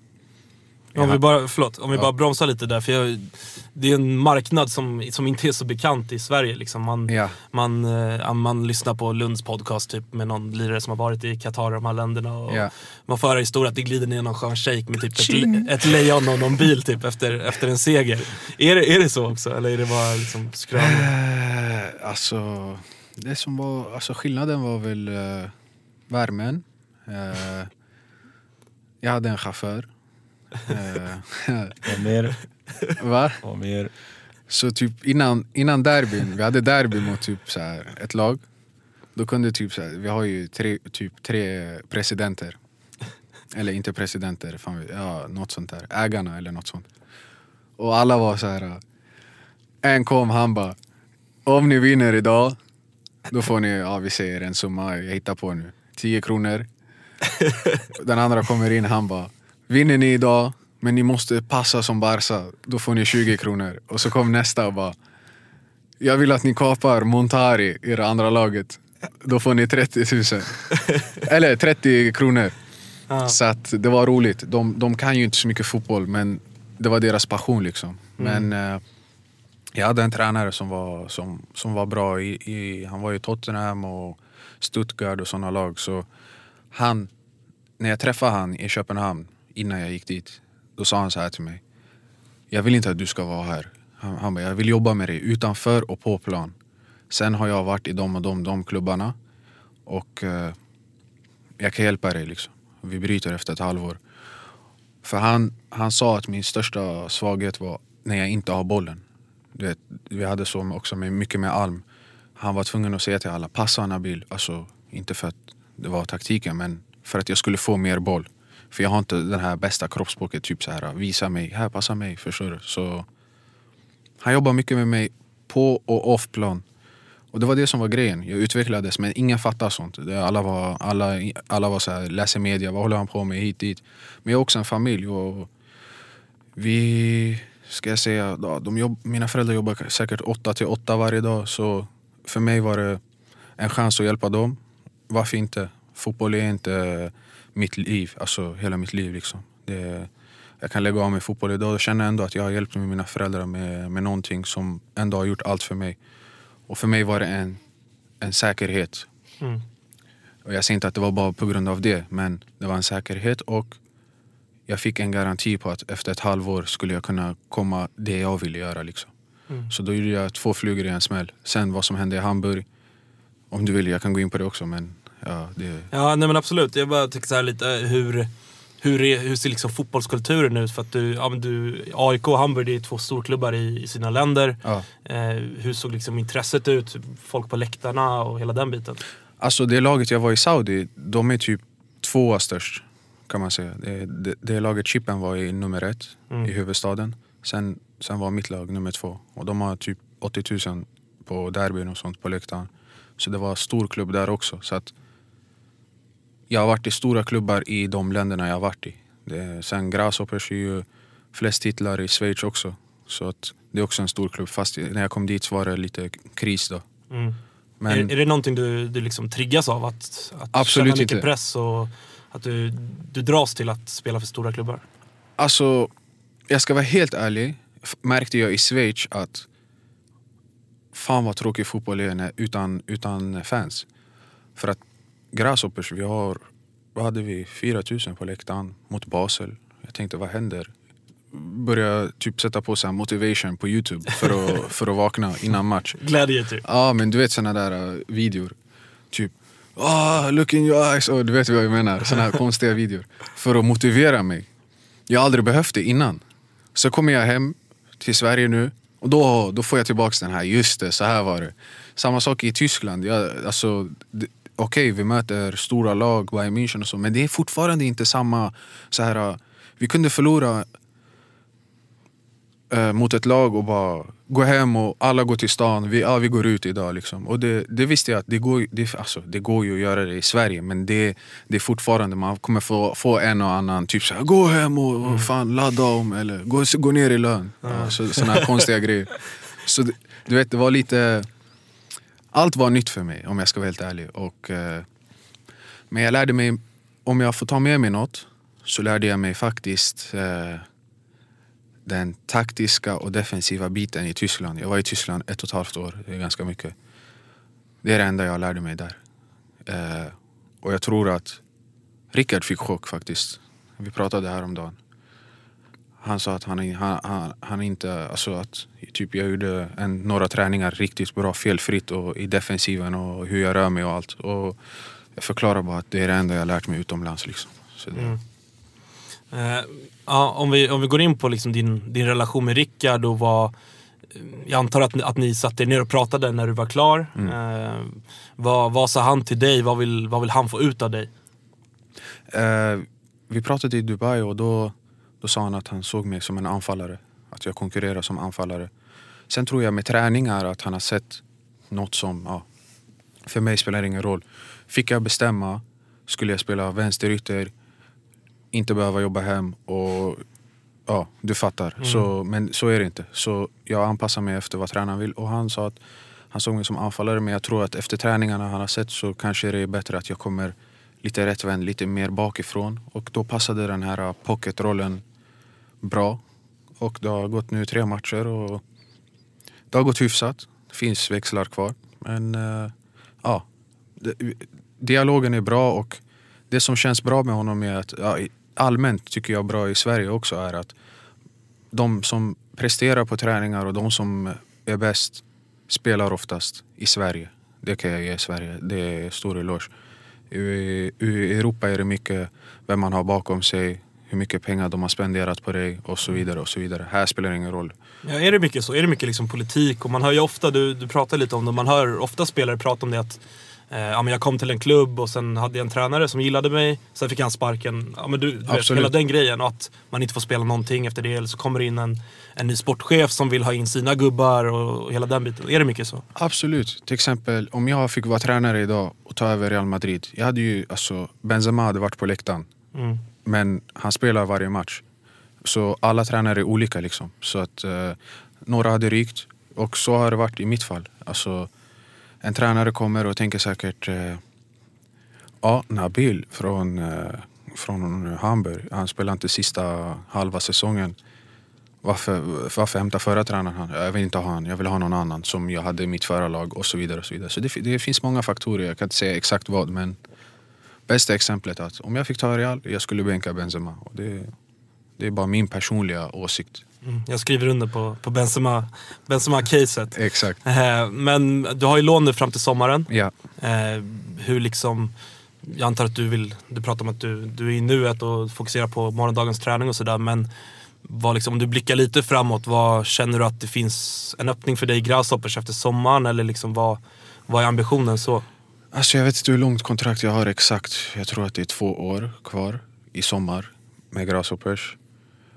Om vi bara, förlåt, om vi bara bromsar lite där, för jag, det är en marknad som, som inte är så bekant i Sverige liksom. Man, ja. man, äh, man lyssnar på Lunds podcast typ med någon lirare som har varit i Qatar och de här länderna och ja. Man får höra historia att det glider ner någon skön shake med typ ett, ett lejon och någon bil typ efter, efter en seger. Är det, är det så också, eller är det bara liksom skräm? Uh, alltså, det som var, alltså skillnaden var väl uh, värmen. Uh, jag hade en chaufför. Vad mer? Va? Vad mer? Så typ innan, innan derbyn, vi hade derby mot typ så här, ett lag. Då kunde typ så här, vi har ju tre, typ tre presidenter. Eller inte presidenter, fan, ja, något sånt där. Ägarna eller något sånt. Och alla var så här. En kom, han bara, om ni vinner idag, då får ni, ja vi säger en summa, jag hittar på nu, tio kronor. Den andra kommer in, han bara, vinner ni idag, men ni måste passa som Barca, då får ni tjugo kronor. Och så kom nästa och bara, jag vill att ni kapar Montari i det andra laget, då får ni trettio tusen. Eller trettio kronor. Ah. Så att det var roligt. De, de kan ju inte så mycket fotboll, men det var deras passion liksom. Mm. Men eh, jag hade en tränare som var, som, som var bra i, i, han var i Tottenham och Stuttgart och sådana lag. Så han, när jag träffade han i Köpenhamn innan jag gick dit, då sa han så här till mig, jag vill inte att du ska vara här. Han, han bara, jag vill jobba med dig utanför och på plan. Sen har jag varit i de och de, de klubbarna och eh, jag kan hjälpa dig liksom. Vi bryter efter ett halvår. För han, han sa att min största svaghet var när jag inte har bollen. Du vet, vi hade så också med, mycket med Alm. Han var tvungen att säga till alla, passa Nabil. Alltså inte för att det var taktiken, men för att jag skulle få mer boll. För jag har inte den här bästa kroppsspråket, typ så här, visa mig, här, passa mig, förstår du? Så han jobbar mycket med mig på och off plan. Och det var det som var grejen. Jag utvecklades, men ingen fattar sånt. Alla var, alla, alla var så här, läser media, vad håller han på med hit dit. Men jag har också en familj och vi, ska jag säga, de jobb, mina föräldrar jobbar säkert åtta till åtta varje dag. Så för mig var det en chans att hjälpa dem. Varför inte? Fotboll är inte mitt liv, alltså hela mitt liv liksom. Det, jag kan lägga av med fotboll idag och känna ändå att jag har hjälpt med mina föräldrar med, med någonting som ändå har gjort allt för mig. Och för mig var det en, en säkerhet. Mm. Och jag säger inte att det var bara på grund av det, men det var en säkerhet och jag fick en garanti på att efter ett halvår skulle jag kunna komma det jag ville göra liksom. Mm. Så då gjorde jag två flugor i en smäll. Sen vad som hände i Hamburg, om du vill, jag kan gå in på det också, men ja, det... Ja, nej men absolut. Jag bara tycker så här lite hur... Hur, är, hur ser liksom fotbollskulturen ut? För att du, ja, men du, A I K och Hamburg, det är två storklubbar i, i sina länder. Ja. Eh, hur såg liksom intresset ut? Folk på läktarna och hela den biten? Alltså det laget jag var i Saudi, de är typ tvåa störst, kan man säga. Det, det, det laget Chippen var i nummer ett mm. i huvudstaden. Sen, sen var mitt lag nummer två. Och de har typ åttio tusen på derbyn och sånt på läktaren. Så det var stor klubb där också. Så att jag har varit i stora klubbar i de länderna jag har varit i. Det, sen Grasshoppers är ju flest titlar i Schweiz också. Så att det är också en stor klubb. Fast när jag kom dit så var det lite kris då. Mm. Men, är, är det någonting du, du liksom triggas av? Att, att absolut känna mycket inte. Press och att du, du dras till att spela för stora klubbar? Alltså, jag ska vara helt ärlig. Märkte jag i Schweiz att fan vad tråkig fotboll är utan, utan fans. För att Grasshoppers, vi har, vad hade vi? fyra tusen på läktaren mot Basel. Jag tänkte, vad händer? Börja typ sätta på sig motivation på YouTube för att, för att vakna innan match. Glädje typ. Ja, men du vet såna där uh, videor. Typ, ah, look in your eyes. Oh, du vet vad jag menar. Såna här konstiga videor. För att motivera mig. Jag har aldrig behövt det innan. Så kommer jag hem till Sverige nu. Och då, då får jag tillbaka den här. Just det, så här var det. Samma sak i Tyskland. Jag, alltså, okej, okay, vi möter stora lag, Bayern München och så. Men det är fortfarande inte samma så här. Uh, vi kunde förlora uh, mot ett lag och bara gå hem och alla går till stan. Vi, ja, vi går ut idag liksom. Och det, det visste jag att det går, det, alltså, det går ju att göra det i Sverige. Men det, det är fortfarande, man kommer få, få en och annan typ så här, gå hem och mm. fan ladda om. Eller gå, gå ner i lön. Mm. Ja, så, såna här konstiga grejer. Så du vet, det var lite... Allt var nytt för mig, om jag ska vara helt ärlig. Och, eh, men jag lärde mig, om jag får ta med mig något, så lärde jag mig faktiskt eh, den taktiska och defensiva biten i Tyskland. Jag var i Tyskland ett och ett halvt år, det är ganska mycket. Det är det enda jag lärde mig där. Eh, och jag tror att Rickard fick chock faktiskt. Vi pratade här om dagen. Han sa att han, han, han, han inte, alltså att typ jag gjorde en, några träningar riktigt bra, felfritt och i defensiven och hur jag rör mig och allt. Och jag förklarar bara att det är det enda jag lärt mig utomlands liksom. Så det... mm. eh, ja, om, vi, om vi går in på liksom din, din relation med Rickard och vad, jag antar att, att ni satt er ner och pratade när du var klar. Mm. Eh, vad, vad sa han till dig? Vad vill, vad vill han få ut av dig? Eh, vi pratade i Dubai och då Då sa han att han såg mig som en anfallare. Att jag konkurrerar som anfallare. Sen tror jag med träningar att han har sett något som, ja, för mig spelar ingen roll. Fick jag bestämma, skulle jag spela vänsterytter, inte behöva jobba hem och ja, du fattar. Mm. Så, men så är det inte. Så jag anpassar mig efter vad tränaren vill. Och han sa att han såg mig som anfallare, men jag tror att efter träningarna han har sett så kanske det är bättre att jag kommer lite rättvänd, lite mer bakifrån. Och då passade den här pocketrollen bra. Och det har gått nu tre matcher och det har gått hyfsat. Det finns växlar kvar. Men äh, ja, dialogen är bra och det som känns bra med honom är att, ja, allmänt tycker jag bra i Sverige också, är att de som presterar på träningar och de som är bäst spelar oftast i Sverige. Det kan jag ge Sverige. Det är stor eloge. I, I Europa är det mycket vem man har bakom sig, hur mycket pengar de har spenderat på dig och så vidare och så vidare. Här spelar det ingen roll. Ja, är det mycket så? Är det mycket liksom politik? Och man hör ju ofta, du, du pratar lite om det, man hör ofta spelare prata om det att eh, ja, men jag kom till en klubb och sen hade jag en tränare som gillade mig, sen fick han sparken. Ja, men du, du vet, hela den grejen, och att man inte får spela någonting efter det, eller så kommer in en, en ny sportchef som vill ha in sina gubbar och, och hela den biten. Är det mycket så? Absolut. Till exempel, om jag fick vara tränare idag och ta över Real Madrid, jag hade ju, alltså, Benzema hade varit på läktaren. Mm. Men han spelar varje match. Så alla tränare är olika liksom. Så att eh, några hade rykt. Och så har det varit i mitt fall. Alltså, en tränare kommer och tänker säkert eh, ja, Nabil från, eh, från Hamburg. Han spelar inte sista halva säsongen. Varför, varför hämtar förra tränaren han? Jag vill inte ha han. Jag vill ha någon annan som jag hade i mitt förra lag och så vidare. Och så vidare. Så det, det finns många faktorer. Jag kan inte säga exakt vad, men bästa exemplet är att om jag fick ta Real, jag skulle bänka Benzema. Och det, det är bara min personliga åsikt. Mm, jag skriver under på, på Benzema, Benzema-caset. Exakt. Eh, men du har ju lån nu fram till sommaren. Ja. Eh, hur liksom, jag antar att du vill, du pratar om att du, du är i nuet och fokuserar på morgondagens träning och sådär. Men vad liksom, om du blickar lite framåt, vad känner du att det finns en öppning för dig i Grasshoppers efter sommaren? Eller liksom, vad, vad är ambitionen så? Alltså jag vet inte hur långt kontrakt jag har exakt. Jag tror att det är två år kvar i sommar med Grasshoppers.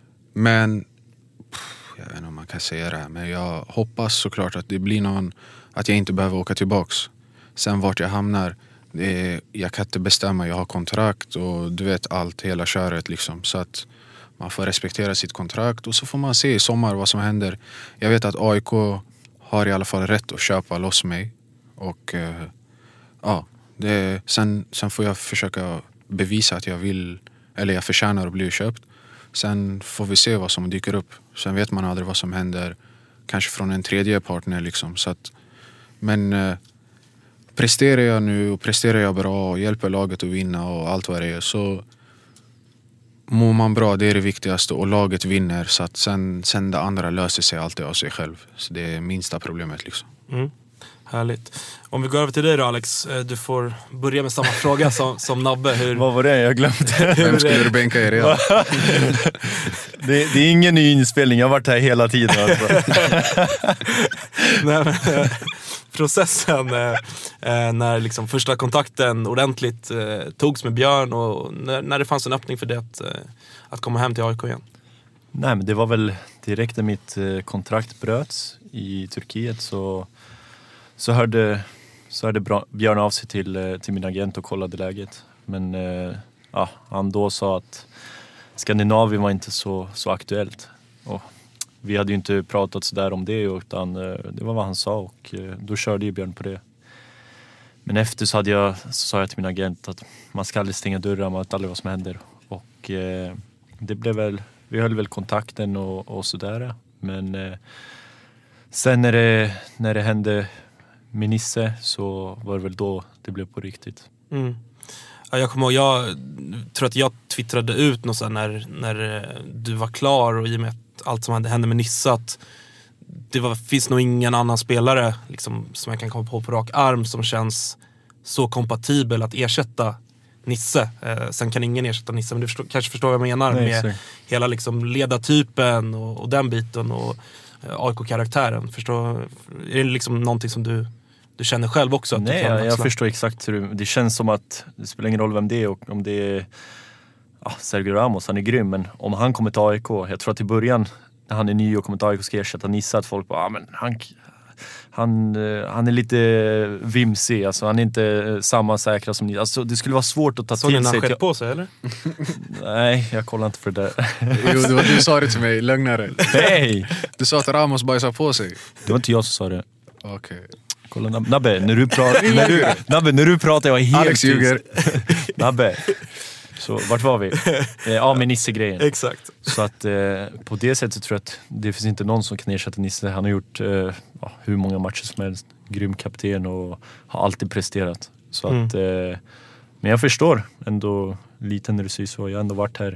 Men pff, jag vet inte om man kan säga det här, men jag hoppas såklart att det blir någon att jag inte behöver åka tillbaks. Sen vart jag hamnar, det är, jag kan inte bestämma, jag har kontrakt och du vet allt, hela köret liksom. Så att man får respektera sitt kontrakt och så får man se i sommar vad som händer. Jag vet att A I K har i alla fall rätt att köpa loss mig. Och eh, ja, det, sen, sen får jag försöka bevisa att jag vill, eller jag förtjänar att bli köpt. Sen får vi se vad som dyker upp. Sen vet man aldrig vad som händer, kanske från en tredje partner liksom. Så att, men eh, presterar jag nu och presterar jag bra och hjälper laget att vinna och allt vad det är, så mår man bra, det är det viktigaste, och laget vinner, så att sen, sen det andra löser sig alltid av sig själv. Så det är minsta problemet liksom. Mm. Härligt. Om vi går över till dig då, Alex, du får börja med samma fråga som, som Nabbe. Hur... Vad var det? Jag glömde. Vem skulle du bänka i Real? det, det är ingen ny inspelning, jag har varit här hela tiden alltså. Nej, men, processen eh, när liksom första kontakten ordentligt eh, togs med Björn, och när, när det fanns en öppning för det att, eh, att komma hem till A I K igen? Nej, men det var väl direkt när mitt eh, kontrakt bröts i Turkiet, så så hörde, så hörde Björn av sig till, eh, till min agent och kollade läget. Men eh, ja, han då sa att Skandinavien var inte så, så aktuellt. Och vi hade ju inte pratat så där om det, utan eh, det var vad han sa, och eh, då körde ju Björn på det. Men efter så, hade jag, så sa jag till min agent att man ska aldrig stänga dörrar, man vet aldrig vad som händer. Och eh, det blev väl, vi höll väl kontakten och, och sådär. Men eh, sen när det, när det hände med Nisse, så var det väl då det blev på riktigt. Mm. Ja, jag kommer ihåg, jag tror att jag twittrade ut något så när, när du var klar, och i och med att allt som hände med Nisse, att det var, finns nog ingen annan spelare liksom, som jag kan komma på på rak arm som känns så kompatibel att ersätta Nisse. Eh, sen kan ingen ersätta Nisse, men du förstår, kanske förstår vad jag menar. Nej, med så. Hela liksom ledartypen och, och den biten och eh, A I K-karaktären. Förstår, är det liksom någonting som du Du känner själv också? Att Nej, jag, jag förstår exakt hur det, det känns som att det spelar ingen roll vem det är, och om det är ja, Sergio Ramos, han är grym, men om han kommer till A I K, jag tror att i början när han är ny och kommer till A I K ska ersätta Nisse, att folk bara, ah, men han, han, han är lite vimsig, alltså han är inte samma säkra som Nisse, alltså det skulle vara svårt att ta så till sig. Så ni på sig, eller? Nej, jag kollar inte för det där. Jo, det var du sa det till mig, lögnare. Nej! Du sa att Ramos bajsar på sig. Det var inte jag som sa det. Okej. Okay. Kolla, Nabbe, när du pratar när du, Nabbe, när du pratar jag är helt Alex ljuger. Nabbe. Så vart var vi? Eh, ja, med Nisse-grejen. Exakt. Så att eh, på det sättet tror jag att det finns inte någon som kan ersätta Nisse. Han har gjort eh, hur många matcher som helst. Grym kapten och har alltid presterat. Så mm. att, eh, men jag förstår ändå lite när du säger så. Jag har ändå varit här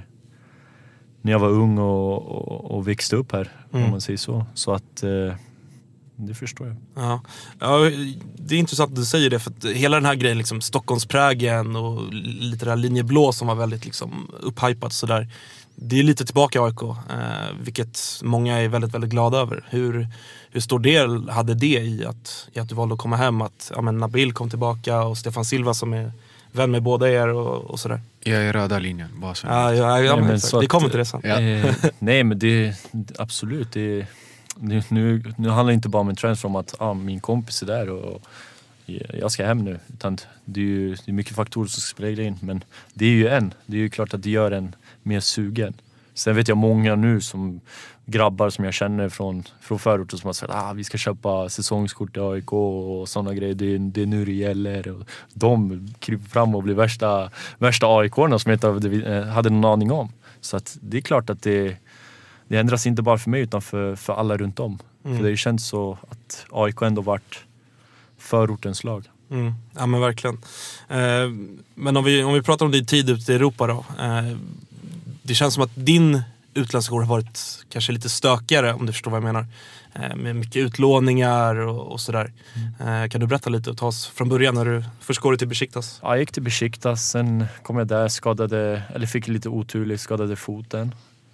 när jag var ung och, och, och växte upp här, mm. om man säger så. Så att eh, det förstår jag. Ja. Ja, det är intressant att du säger det, för att hela den här grejen, liksom Stockholmsprägen och lite det här linjeblå som var väldigt liksom upphypat så där, det är lite tillbaka i A I K, eh, vilket många är väldigt, väldigt glada över. Hur, hur stor del hade det i att, i att du valde att komma hem, att ja, men Nabil kom tillbaka och Stefan Silva som är vän med båda er och, och sådär? Jag är röda linjen, bara så. Ja, ja, ja, men, men det kommer till det sen. Ja. Eh, nej, men det absolut, det Nu, nu, nu handlar det inte bara om en transfer om att ah, min kompis är där och jag ska hem nu. Utan det är ju det är mycket faktorer som ska spela in. Men det är ju en. Det är ju klart att det gör en mer sugen. Sen vet jag många nu som grabbar som jag känner från, från förorten som har sagt att ah, vi ska köpa säsongskort i A I K och sådana grejer. Det är, det är nu det gäller. Och de kryper fram och blir värsta, värsta A I K-orna som jag inte hade någon aning om. Så att det är klart att det Det ändras inte bara för mig utan för, för alla runt om. Mm. För det känns så att A I K ändå varit förortens lag. Mm. Ja, men verkligen. Eh, men om vi, om vi pratar om din tid ute i Europa då. Eh, det känns som att din utlandsskor har varit kanske lite stökigare, om du förstår vad jag menar. Eh, med mycket utlåningar och, och sådär. Mm. Eh, kan du berätta lite och ta oss från början när du först går till Besiktas? Ja, jag gick till Besiktas, sen kom jag där, skadade, eller fick lite oturligt, skadade foten.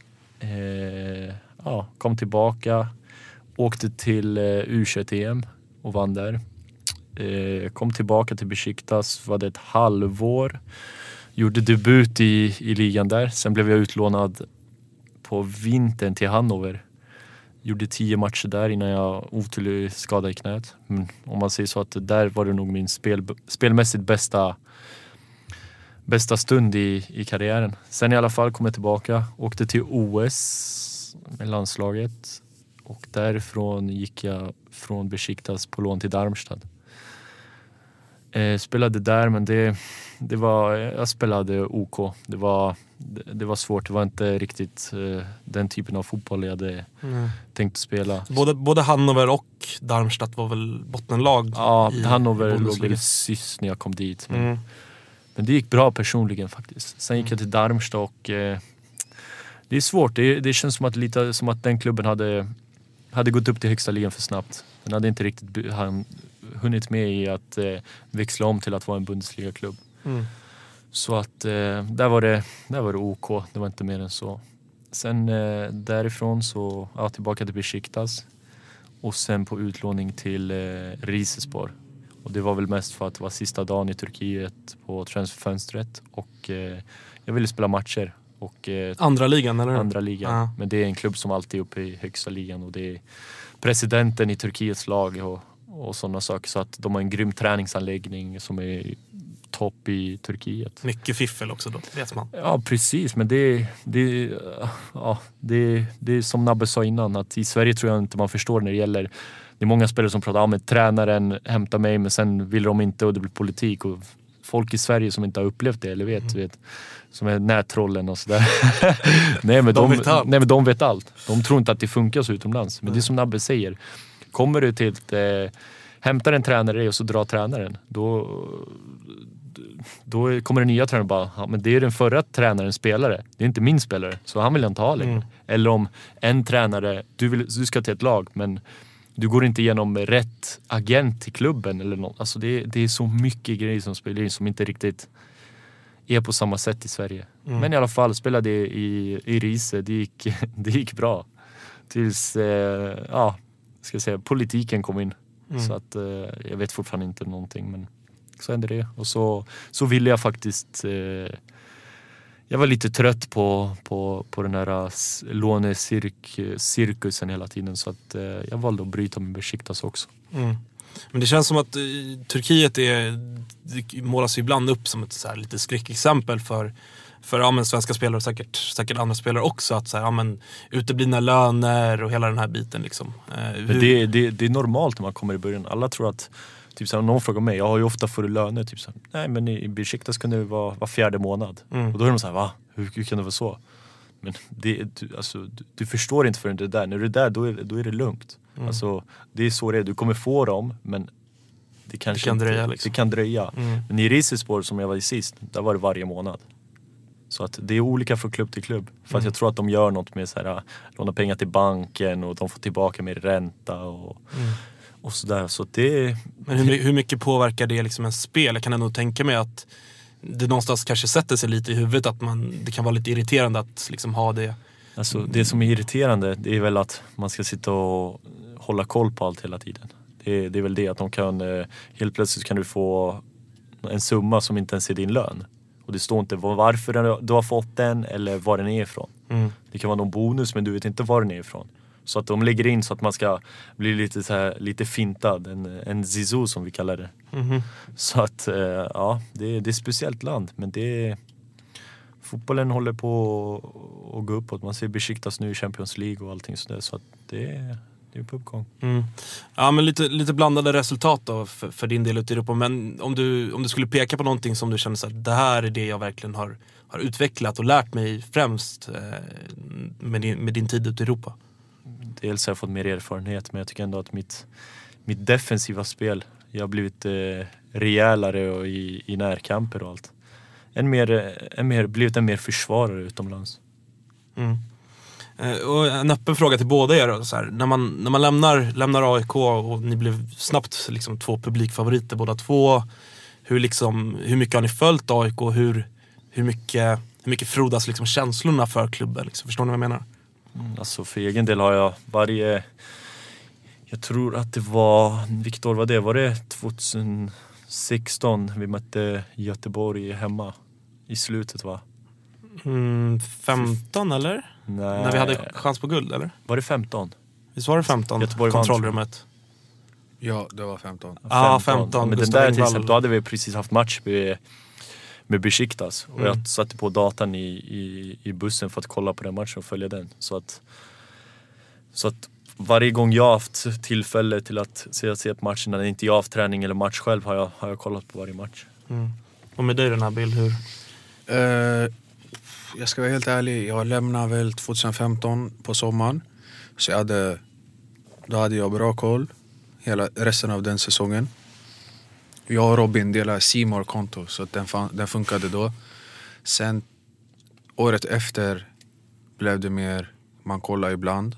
Eh, ja, kom tillbaka, åkte till eh, U tjugoett E M och vann där. Eh, kom tillbaka till Besiktas, var det ett halvår. Gjorde debut i, i ligan där. Sen blev jag utlånad på vintern till Hannover. gjorde tio matcher där innan jag oturligt skadade i knät. Men om man säger så att där var det nog min spel, spelmässigt bästa bästa stund i, i karriären. Sen i alla fall kom jag tillbaka, åkte till O S med landslaget och därifrån gick jag från Besiktas på lån till Darmstadt. Eh, spelade där, men det, det var, jag spelade OK. Det var, det, det var svårt, det var inte riktigt eh, den typen av fotboll jag hade mm. tänkt spela. Både, både Hannover och Darmstadt var väl bottenlag? Ja, i Hannover låg väl sist när jag kom dit. Men, mm. men det gick bra personligen faktiskt. Sen gick jag till Darmstadt och eh, det är svårt. Det, det känns som att, lite, som att den klubben hade, hade gått upp till högsta ligan för snabbt. Den hade inte riktigt han, hunnit med i att eh, växla om till att vara en Bundesliga-klubb. Mm. Så att eh, där, var det, där var det OK. Det var inte mer än så. Sen eh, därifrån så ja, tillbaka till Besiktas. Och sen på utlåning till eh, Rizespor. Och det var väl mest för att det var sista dagen i Turkiet på transferfönstret. Och eh, jag ville spela matcher. Och, eh, andra ligan eller? Andra ligan. Ja. Men det är en klubb som alltid är uppe i högsta ligan. Och det är presidenten i Turkiets lag och, och sådana saker. Så att de har en grym träningsanläggning som är topp i Turkiet. Mycket fiffel också då, vet man. Ja, precis. Men det, det, ja, det, det är som Nabbe sa innan. Att i Sverige tror jag inte man förstår när det gäller... Det är många spelare som pratar om ja, att tränaren hämtar mig men sen vill de inte och det blir politik. Och folk i Sverige som inte har upplevt det eller vet, mm. vet som är nättrollen och sådär. nej, men de, de vet allt. Nej, men de vet allt. De tror inte att det funkar så utomlands. Men mm. det är som Nabbe säger. Kommer du till ett, eh, hämtar en tränare och så drar tränaren, då, då kommer den nya tränaren bara, ja, men det är den förra tränarens spelare. Det är inte min spelare. Så han vill inte ha längre. Mm. Eller om en tränare, du, vill, du ska till ett lag men du går inte igenom rätt agent till klubben eller något. Alltså det, det är så mycket grejer som spelar in som inte riktigt är på samma sätt i Sverige. Mm. Men i alla fall spelade jag i, i Riese. Det gick, det gick bra. Tills eh, ja, ska jag säga, politiken kom in. Mm. Så att eh, jag vet fortfarande inte någonting. Men så hände det. Och så, så ville jag faktiskt... Eh, jag var lite trött på, på, på den här lånecirkusen hela tiden. Så att eh, jag valde att bryta med Besiktas också. Mm. Men det känns som att eh, Turkiet är, det målas ibland upp som ett så här, lite skräckexempel för, för ja, men svenska spelare och säkert, säkert andra spelare också. Att så här, ja, men, uteblivna löner och hela den här biten. Liksom. Eh, hur... Men det, det, det är normalt när man kommer i början. Alla tror att, typ så här, någon frågar mig, jag har ju ofta för löner. Typ så här, nej men i Besiktas kunde det vara var fjärde månad. Mm. Och då är de så här, va? Hur, hur kan det vara så? Men det, du, alltså, du, du förstår inte förrän det är där. När du är där, då är, då är det lugnt. Mm. Alltså, det är så det är. Du kommer få dem, men det, kanske det kan inte, dröja. Liksom. Det kan dröja. Mm. Men i Rizespor som jag var i sist, där var det varje månad. Så att det är olika från klubb till klubb. För att mm. jag tror att de gör något med så här, låna pengar till banken och de får tillbaka med ränta och, mm. och sådär. Så det... Men hur, hur mycket påverkar det liksom en spel? Jag kan ändå tänka mig att det någonstans kanske sätter sig lite i huvudet att man, det kan vara lite irriterande att liksom ha det. Alltså det som är irriterande, det är väl att man ska sitta och hålla koll på allt hela tiden. Det, det är väl det att de kan, helt plötsligt kan du få en summa som inte ens är din lön. Och det står inte varför du har fått den eller var den är ifrån. Mm. Det kan vara någon bonus men du vet inte var den är ifrån. Så att de lägger in så att man ska bli lite så här, lite fintad. En, en zizou som vi kallar det. Mm-hmm. Så att, ja, det, det är ett speciellt land. Men det är, fotbollen håller på att gå uppåt. Man ser Besiktas nu i Champions League och allting sådär. Så att det är, det är på uppgång. Mm. Ja, men lite, lite blandade resultat då för, för din del ute i Europa. Men om du, om du skulle peka på någonting som du känner så att det här är det jag verkligen har, har utvecklat och lärt mig främst eh, med, din, med din tid ute i Europa. Dels har jag fått mer erfarenhet, men jag tycker ändå att mitt, mitt defensiva spel, jag har blivit eh, rejälare och i, i närkamper och allt. En mer, en mer, blivit en mer försvarare utomlands. Mm. Eh, och en öppen fråga till båda er då, så här, när man, när man lämnar, lämnar A I K och ni blev snabbt liksom, två publikfavoriter båda två, hur, liksom, hur mycket har ni följt A I K? Hur, hur, mycket, hur mycket frodas liksom, känslorna för klubben? Liksom, förstår ni vad jag menar? Mm, alltså för egen del har jag varje... Jag tror att det var... Vilket år var det? Var det tjugohundrasexton vi mötte Göteborg hemma i slutet, va? Mm, femton eller? Nej. När vi hade chans på guld, eller? Var det femton? Visst var det femton? Göteborg vann. Kontrollrummet. Ja, det var femton. Ja, femton. Men den där till exempel, då hade vi precis haft match med, med Besiktas. Och mm. jag satte på datan i, i, i bussen för att kolla på den matchen och följa den. Så att, så att varje gång jag har haft tillfälle till att se, se på matchen, när inte jag har haft träning eller match själv, har jag, har jag kollat på varje match. Mm. Och med dig den här bild, hur? Uh, jag ska vara helt ärlig, jag lämnade väl tjugohundrafemton på sommaren. Så jag hade, då hade jag bra koll hela resten av den säsongen. Jag och Robin delade C More-konto, så att den, den funkade då. Sen året efter blev det mer, man kollar ibland.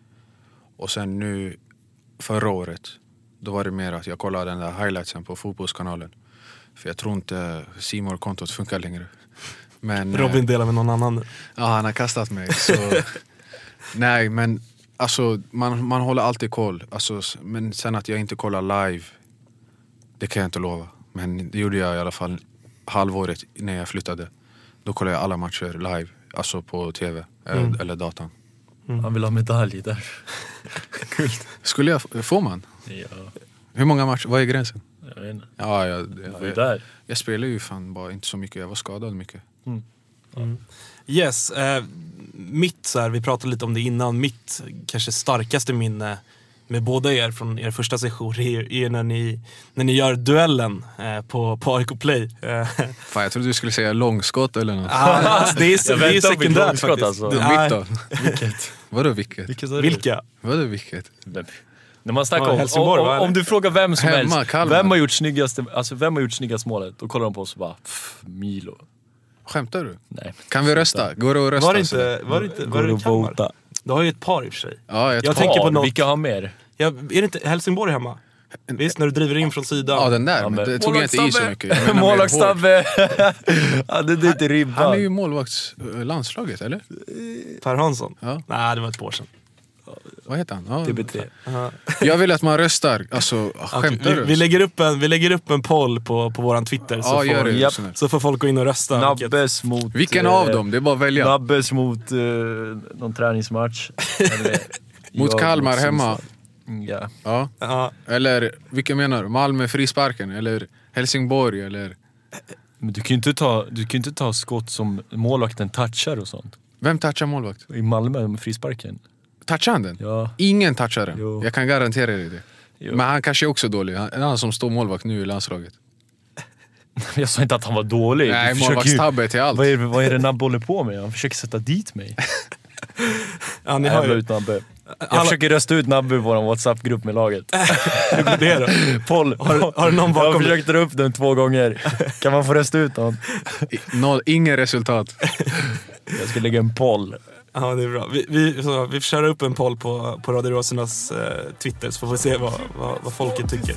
Och sen nu, förra året, då var det mer att jag kollade den där highlightsen på fotbollskanalen. För jag tror inte C More-kontot funkar längre. Men, Robin delar med någon annan. Ja, han har kastat mig. Så, nej, men alltså, man, man håller alltid koll. Alltså, men sen att jag inte kollar live, det kan jag inte lova. Men det gjorde jag i alla fall halvåret när jag flyttade. Då kollade jag alla matcher live, alltså på tv mm. eller datan. Mm. Han vill ha medalj där. Kul. Skulle jag, får man? Ja. Hur många matcher, vad är gränsen? Jag vet inte. Ja, jag, jag, jag, där. jag spelar ju fan bara inte så mycket, jag var skadad mycket. Mm. Mm. Yes, eh, mitt så här, vi pratade lite om det innan, mitt kanske starkaste minne med båda er från er första session är, är när, ni, när ni gör duellen eh, på, på A I K Play. Eh. Fan, jag trodde du skulle säga långskott eller något. Ah, alltså, det är, det är sekundärt faktiskt. Alltså. Ja, mitt då? Vilket? Vadå vilket? Vilket Vilka? Vadå vilket? När man snackar om, Helsingborg, om, om du frågar vem som Hemma, helst, Kalmar. vem har gjort snyggaste, alltså vem har gjort snyggaste målet? Då kollar de på oss och bara, pff, Milo. Skämtar du? Nej. Kan vi rösta? Går det att rösta? Var det inte, var det inte, var det Kalmar? Du har ju ett par i och för sig. Ja, ett jag par. tänker på något. Vilka har mer? Ja, är det inte Helsingborg hemma? Visst, när du driver in från sidan. Ja, den där, ja, men det tog jag inte i så mycket. Målvaktstabbe. Ja, det är inte ribban. Han är ju målvaktslandslaget, eller? Per Hansson? Ja. Nej, det var ett par sedan. Vad heter han? Ja, T B T. Uh-huh. Jag vill att man röstar. Alltså, skämtar vi, du? vi, lägger upp en, vi lägger upp en poll på, på våran Twitter. Så, ja, får, det, yep. så får folk gå in och rösta. Nabbes mot... Vilken eh, av dem? Det är bara att välja. Nabbes mot eh, någon träningsmatch. Eller, mot Kalmar mot hemma. Ja. Ja. Ja. Eller, vilken menar du? Malmö frisparken? Eller Helsingborg? Eller... Men du kan ju inte ta, du kan inte ta skott som målvakten touchar och sånt. Vem touchar målvakt? I Malmö med frisparken. Touchar han den? Ja. Ingen touchar den. Jo. Jag kan garantera dig det. Jo. Men han kanske är också dålig. Han är han som står målvakt nu i landslaget. Jag sa inte att han var dålig. Nej, målvaktstabbe till allt. Vad är, vad är det Nabbe håller på med? Han försöker sätta dit mig. Ja, ni har ju... ut Nabbe. Jag Alla... försöker rösta ut Nabbe i vår WhatsApp-grupp med laget. Hur går det då? Poll. Har, har du någon bakom? Jag har försökt dra upp den två gånger. Kan man få rösta ut någon? Noll, ingen resultat. Jag ska lägga en poll. Ja, det är bra. Vi, vi, så, vi får köra upp en poll på, på Radio Rosornas eh, Twitter, så får vi se vad, vad, vad folket tycker.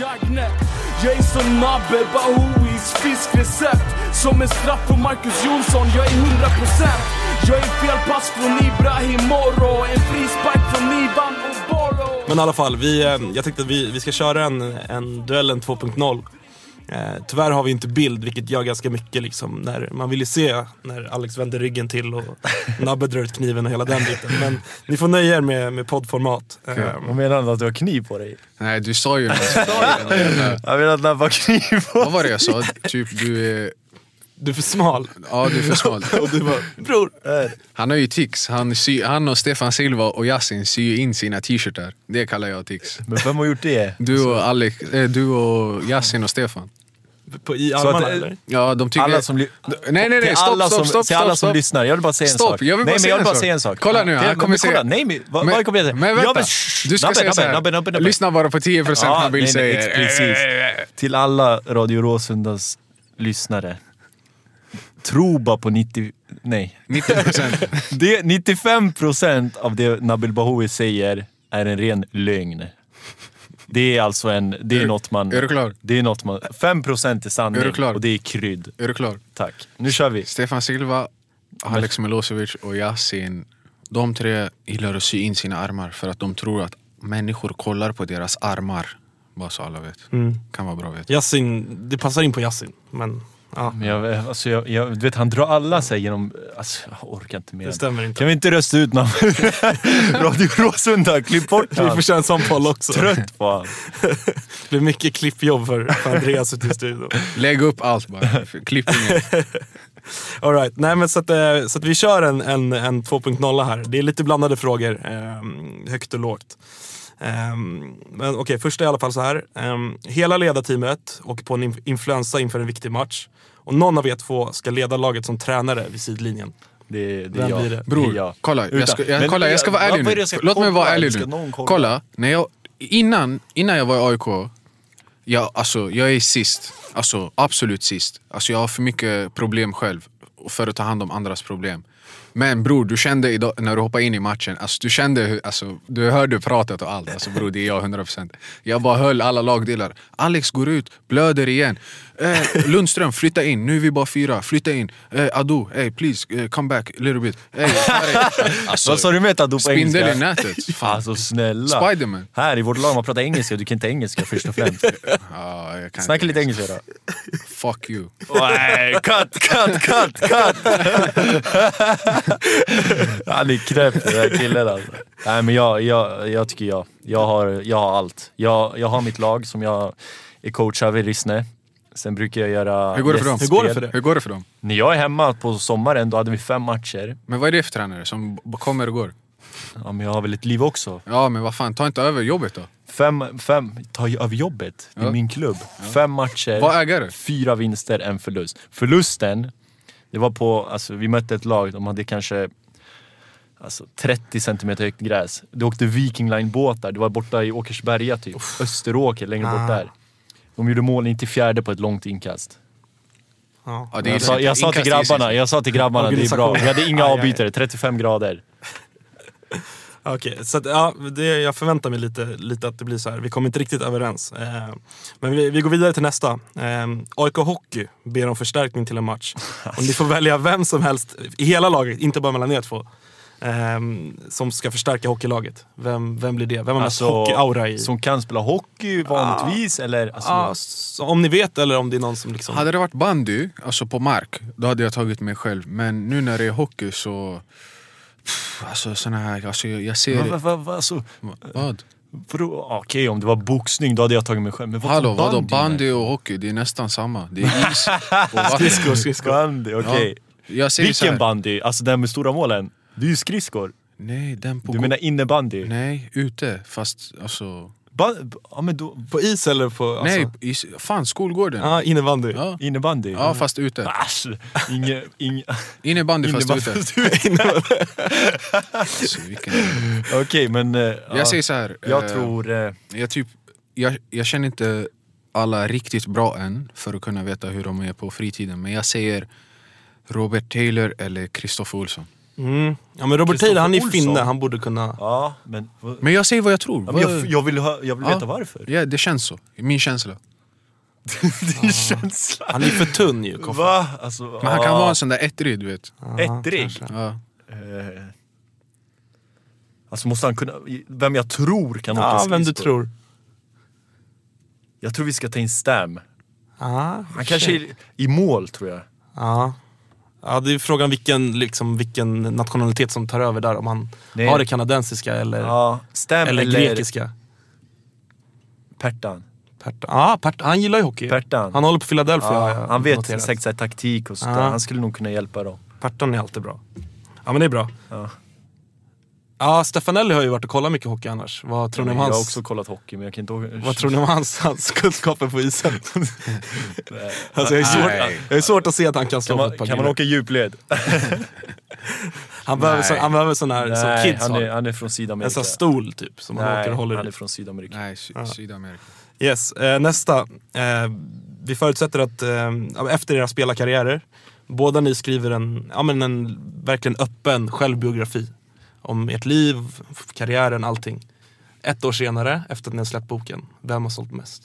Jag är som Nabbe Bahouis fiskrecept. Som en straff på Marcus Jonsson. Jag är hundra procent. Jag är felpass från Ibrahim Moro. En frispark från Ivan och Boro. Men i alla fall, vi, eh, jag tänkte att vi, vi ska köra en, en duellen två punkt noll. Eh, tyvärr har vi inte bild, vilket gör ganska mycket liksom, när man vill ju se när Alex vänder ryggen till och Nabbe drar ut kniven och hela den biten. Men ni får nöja er med, med poddformat. Okay. Eh, Vad menar du att du har kniv på dig? Nej, du sa ju jag menar att Nabbe har kniv på. Vad var det jag sa? Typ du är... Du är för smal. Ja, du är för smal. Och du bara, bror. Han har ju tics. Han, sy, han och Stefan Silva och Yasin syr in sina t-shirtar. Det kallar jag tics. Men vem har gjort det? Du och, Alex, eh, du och Yasin och Stefan. På, I armarna att, eller? Ja, de tycker... Alla som li- nej, nej, nej, stopp, alla stopp, som, stopp, till alla stopp, som stopp. lyssnar, jag vill bara säga en stopp, sak. Jag vill nej, bara men jag vill bara säga en sak. Kolla nu, han kommer säga... Nej, men vad, vad kommer jag Men vänta, jag vill, du ska nabbe, säga nabbe, såhär. Nabbe, nabbe, nabbe. Lyssna bara på tio procent han vill säga. Precis. Till alla Radio Råsundas lyssnare. Tro bara på nittio... Nej. nittio procent. Det, nittiofem procent av det Nabil Bahoui säger är en ren lögn. Det är alltså en... Det är, är något man... Är du klar? Det är något man... fem procent är sanning. Är du klar? Och det är krydd. Är du klar? Tack. Nu kör vi. Stefan Silva, Alex Milosevic och Yasin. De tre gillar att sy in sina armar för att de tror att människor kollar på deras armar. Bara så alla vet. Mm. Kan vara bra vet. Yasin, det passar in på Yasin. Men Ja. Men jag, alltså jag, jag, du vet, han drar alla sig genom... Alltså, jag orkar inte mer. Det stämmer inte. Kan vi inte rösta ut namn? Radio Råsunda, klipp bort Vi får köra en sån poll också. Trött på han. Det blir mycket klippjobb för, för Andreas ute i studion. Lägg upp allt bara. Klippningen. All right. Nej, men så, att, så att vi kör en, en, en två punkt noll här. Det är lite blandade frågor. Eh, högt och lågt. Um, men okej, okay, första i alla fall så här. Um, hela ledarteamet åker på en influensa inför en viktig match. Och någon av er två ska leda laget som tränare vid sidlinjen. Det, det Vem är jag. blir det? Bror, Det är jag. kolla, jag ska, jag, Men- kolla, jag ska vara vad- ärlig vad är det nu. jag ska Låt mig kolla? vara ärlig Ska nu. någon kolla? Kolla, när jag, innan, innan jag var i A I K, jag, alltså, jag är sist. Alltså absolut sist. Alltså, jag har för mycket problem själv för att ta hand om andras problem. Men bror, du kände idag, när du hoppade in i matchen, alltså, du kände hur, alltså, du hörde pratet och allt. Alltså bror, det är jag hundra procent. Jag bara höll alla lagdelar. Alex går ut, blöder igen. Eh, Lundström, flytta in. Nu är vi bara fyra, flytta in. Eh, Ado, hey please, eh, come back a little bit. Hey, alltså, Vad sa du med Ado på spindel engelska? i nätet. Fan, alltså snälla. Spiderman. Här i vårt lag man pratar engelska, du kan inte engelska först och främst. Ja, jag kan Snacka inte. lite engelska då. Fuck you. Nej, cut, cut, cut, cut! Han är knäpp den här killen alltså. Nej men jag, jag, jag tycker jag. Jag har, jag har allt. Jag, jag har mitt lag som jag är coach av i Rissne. Sen brukar jag göra Hur går det för dem? Hur går det för det? Hur går det för dem? När jag är hemma på sommaren, då hade vi fem matcher. Men vad är det för tränare som b- kommer och går? Ja, men jag har väl ett liv också. Ja, men vad fan, ta inte över jobbet då. Fem, fem, ta ju över jobbet. Det är Ja. min klubb. Fem matcher, Vad ägare? fyra vinster, en förlust. Förlusten, det var på, alltså vi mötte ett lag, de hade kanske alltså, trettio centimeter högt gräs. Det åkte Viking Line-båtar, det var borta i Åkersberga typ. Österåker, längre bort där. De gjorde mål in till fjärde på ett långt inkast. Ja. Ja, det är Jag sa, jag sa till inkast i sig. grabbarna, jag sa till grabbarna, det är bra. Vi hade inga Aj, aj. avbytare, trettiofem grader. Okej, så att, ja, det, jag förväntar mig lite, lite att det blir så här. Vi kommer inte riktigt överens. Eh, men vi, vi går vidare till nästa. Eh, A I K Hockey ber om förstärkning till en match. Och ni får välja vem som helst i hela laget, inte bara mellan er två. Eh, som ska förstärka hockeylaget. Vem, vem blir det? Vem har mest hockey-aura i? Som kan spela hockey vanligtvis eller? Alltså, Ja, så, om ni vet eller om det är någon som liksom... Hade det varit bandy, alltså på mark, då hade jag tagit mig själv. Men nu när det är hockey så... Pff, alltså såna här, alltså jag, jag ser... Va, va, va, va, alltså, Vad? vadå? Okej, om det var boxning då hade jag tagit mig själv. Men vad Hallå, tar vadå? bandy Bandy med? och hockey, det är nästan samma. Det är is och vatten. Skridskor, skridskor. Bandy, okej. Ja, jag säger så Vilken här. bandy? Alltså den med stora målen? Det är ju skridskor. Nej, den på... Du menar innebandy? Nej, ute. Fast alltså... Ba- ja, men då, På is eller på... Alltså... Nej, i, fan skolgården. Ja, innebandy. Ja. innebandy? Ja, fast ute. Asch, inge, inge, Innebandy fast innebandy ute. Alltså, vilken... Okej, men... eh, ja, Jag säger så här. jag eh, tror... eh, Jag, typ, jag, jag känner inte alla riktigt bra än för att kunna veta hur de är på fritiden. Men jag säger Robert Taylor eller Kristoffer Olsson. Mm. Ja, men Robert Kristoffer Taylor, han är Olsson. finne. Han borde kunna... Ja, men... Men jag säger vad jag tror. Ja, men jag, Vad- jag vill, ha, jag vill Ja. veta varför. Ja, det känns så. Min känsla. Din känsla. Han är för tunn ju, Koffe. Va? Alltså, Men han kan vara en sån där ettrig, du vet. ettrig. Ja. Eh, alltså måste han kunna... Vem jag tror kan åka Ja, vem du skridskor. tror. Jag tror vi ska ta in Stam. Ja, Han kanske är i mål, tror jag. Ja. Ja, det är frågan vilken, liksom, vilken nationalitet som tar över där. Om han Nej. har det kanadensiska eller, Ja, Stam eller eller, grekiska. Pertan. Pertan. Ja, Pertan. Han gillar ju hockey. Pertan. Han håller på Philadelphia. har Ja, jag han vet noterat. säkert så här taktik och sånt Ja. där. Han skulle nog kunna hjälpa dem. Pertan är alltid bra. Ja, men det är bra. Ja. Ja, Stefanelli har ju varit och kollat mycket hockey annars. Vad tror ni om Jag har hans... också kollat hockey, men jag kan inte... Vad tror ni om hans, hans kunskaper på isen? Alltså, jag, är svårt, Nej. jag är svårt att se att han kan slå Kan på man, ett par kan man killar. åka djupled? Han behöver, Nej. så, han behöver sån här som Nej, kids han har. är, han är från Sydamerika. En sån här stol typ som han åker Nej, och håller han i. är från Sydamerika. Nej, sy- Sydamerika. Yes, eh, nästa. Eh, vi förutsätter att eh, efter era spelarkarriärer, båda ni skriver en, ja, men en verkligen öppen självbiografi om ert liv, karriären, allting. Ett år senare, efter att ni har släppt boken, vem har sålt mest?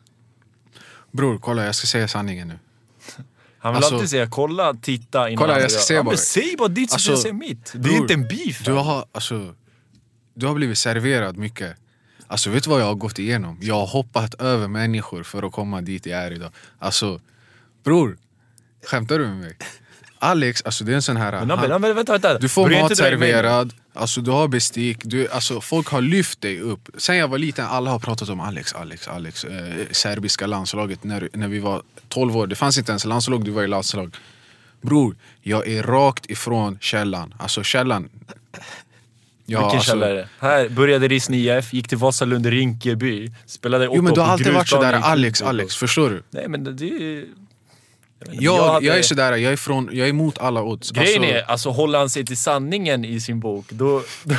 Bror, kolla, jag ska säga sanningen nu. Han vill Alltså- alltid säga, kolla, titta innan Kolla, han jag ska gör- säga ja, bara. men säg bara ditt så Alltså, jag säger mitt. Det är bror, inte en beef. Du har, alltså, du har blivit serverad mycket. Alltså, vet du vad jag har gått igenom? Jag har hoppat över människor för att komma dit jag är idag. Alltså, bror, Skämtar du med mig? Alex, alltså det är en sån här... Men, han, men, men, vänta, vänta. Du får Börjar mat inte dra in mig. serverad, alltså du har bestick, du, alltså folk har lyft dig upp. Sen jag var liten, alla har pratat om Alex, Alex, Alex. Eh, serbiska landslaget när, när vi var tolv år. Det fanns inte ens landslag, du var i landslag. Bror, jag är rakt ifrån källan. Alltså källan... Ja, Vilken alltså, källa är det? Här började Rissne I F, gick till Vasalund Rinkeby, spelade åtta jo men du har på alltid varit sådär, grusplanen. Alex, Alex, förstår du? Nej men det, det är... Jag, Jag jag, hade- jag är sådär, jag är, från, jag är emot alla odds. Grejen Alltså, är, alltså håller han sig till sanningen i sin bok, då... då...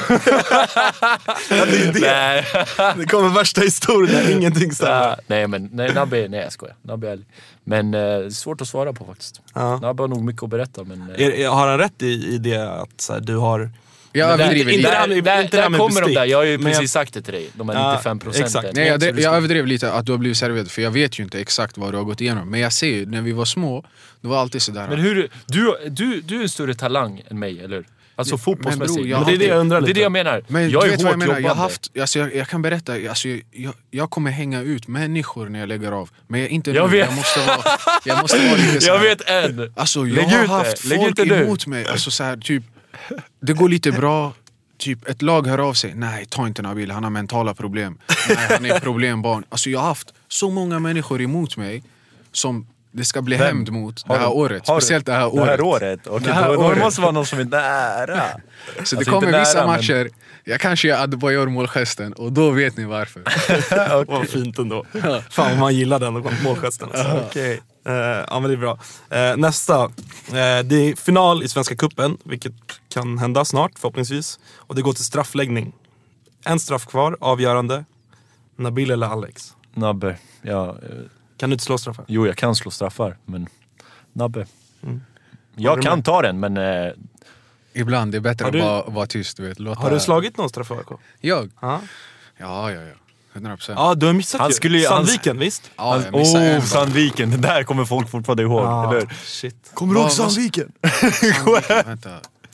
nej. Det kommer värsta historien, ingenting stämmer. nej men, nej Nabbe, nej jag skojar. Nabbe är ärlig. Men eh, det är svårt att svara på faktiskt. Ja. Nabbe har nog mycket att berätta men... Eh, Är, är, har han rätt i, i det att så här, du har... jag där, överdriver inte lite. det här där, med- där, inte det här där med kommer de bestick. där, jag har ju Men precis jag- sagt det till dig. De här Ja, nittiofem procenten. exakt. Nej, jag, det, jag överdrev lite att du har blivit serverad, för jag vet ju inte exakt vad du har gått igenom. Men jag ser ju, när vi var små, det var alltid sådär. Men hur, du, du, du är en större talang än mig, eller? Alltså fotbollsmässigt. bror, jag Men det är det jag undrar Det är lite. det jag menar. Men jag du är vet vad jag hårt menar, jag, har jobbande. haft, alltså jag, jag kan berätta, alltså jag, jag, jag kommer hänga ut människor när jag lägger av. Men jag, inte Jag nu, vet. jag måste vara, jag måste vara lite så Jag här. vet en! Alltså jag Lägg har ut det. haft Lägg folk ut det nu. emot mig, alltså så här, typ, det går lite bra. Typ ett lag hör av sig, nej ta inte Nabil, han har mentala problem. Nej, han är problembarn. Alltså jag har haft så många människor emot mig som det ska bli Vem? hämnd mot Har det här du- året. har du- Speciellt det här året. Det här året? Okej, Det här då, då året. måste vara någon som är nära. Så det Alltså, kommer inte vissa nära, men- matcher, jag kanske gör Adebayor målgesten och då vet ni varför. Vad fint ändå. Fan vad man gillar den målgesten. Alltså. Okej. Eh, ja men det är bra. Eh, nästa. Eh, det är final i Svenska cupen, vilket kan hända snart förhoppningsvis. Och det går till straffläggning. En straff kvar, avgörande. Nabil eller Alex? Nabbe. Ja, eh, Kan du inte slå straffar? jo, jag kan slå straffar, men Nabbe. Håller Jag du kan med? ta den, men... Eh, Ibland det är bättre Har du- att bara vara tyst, du vet. Låta... Har du slagit någon straff för A I K? Jag? Ja. Ja, ja, ja. hundra procent. Ja, du har missat Han ju. skulle ju- Sandviken, visst? Ja, jag missade en oh, bara. Sandviken. Det där kommer folk fortfarande ihåg, Ah, eller hur? shit. Kommer du ihåg Sandviken? Sandviken, vänta.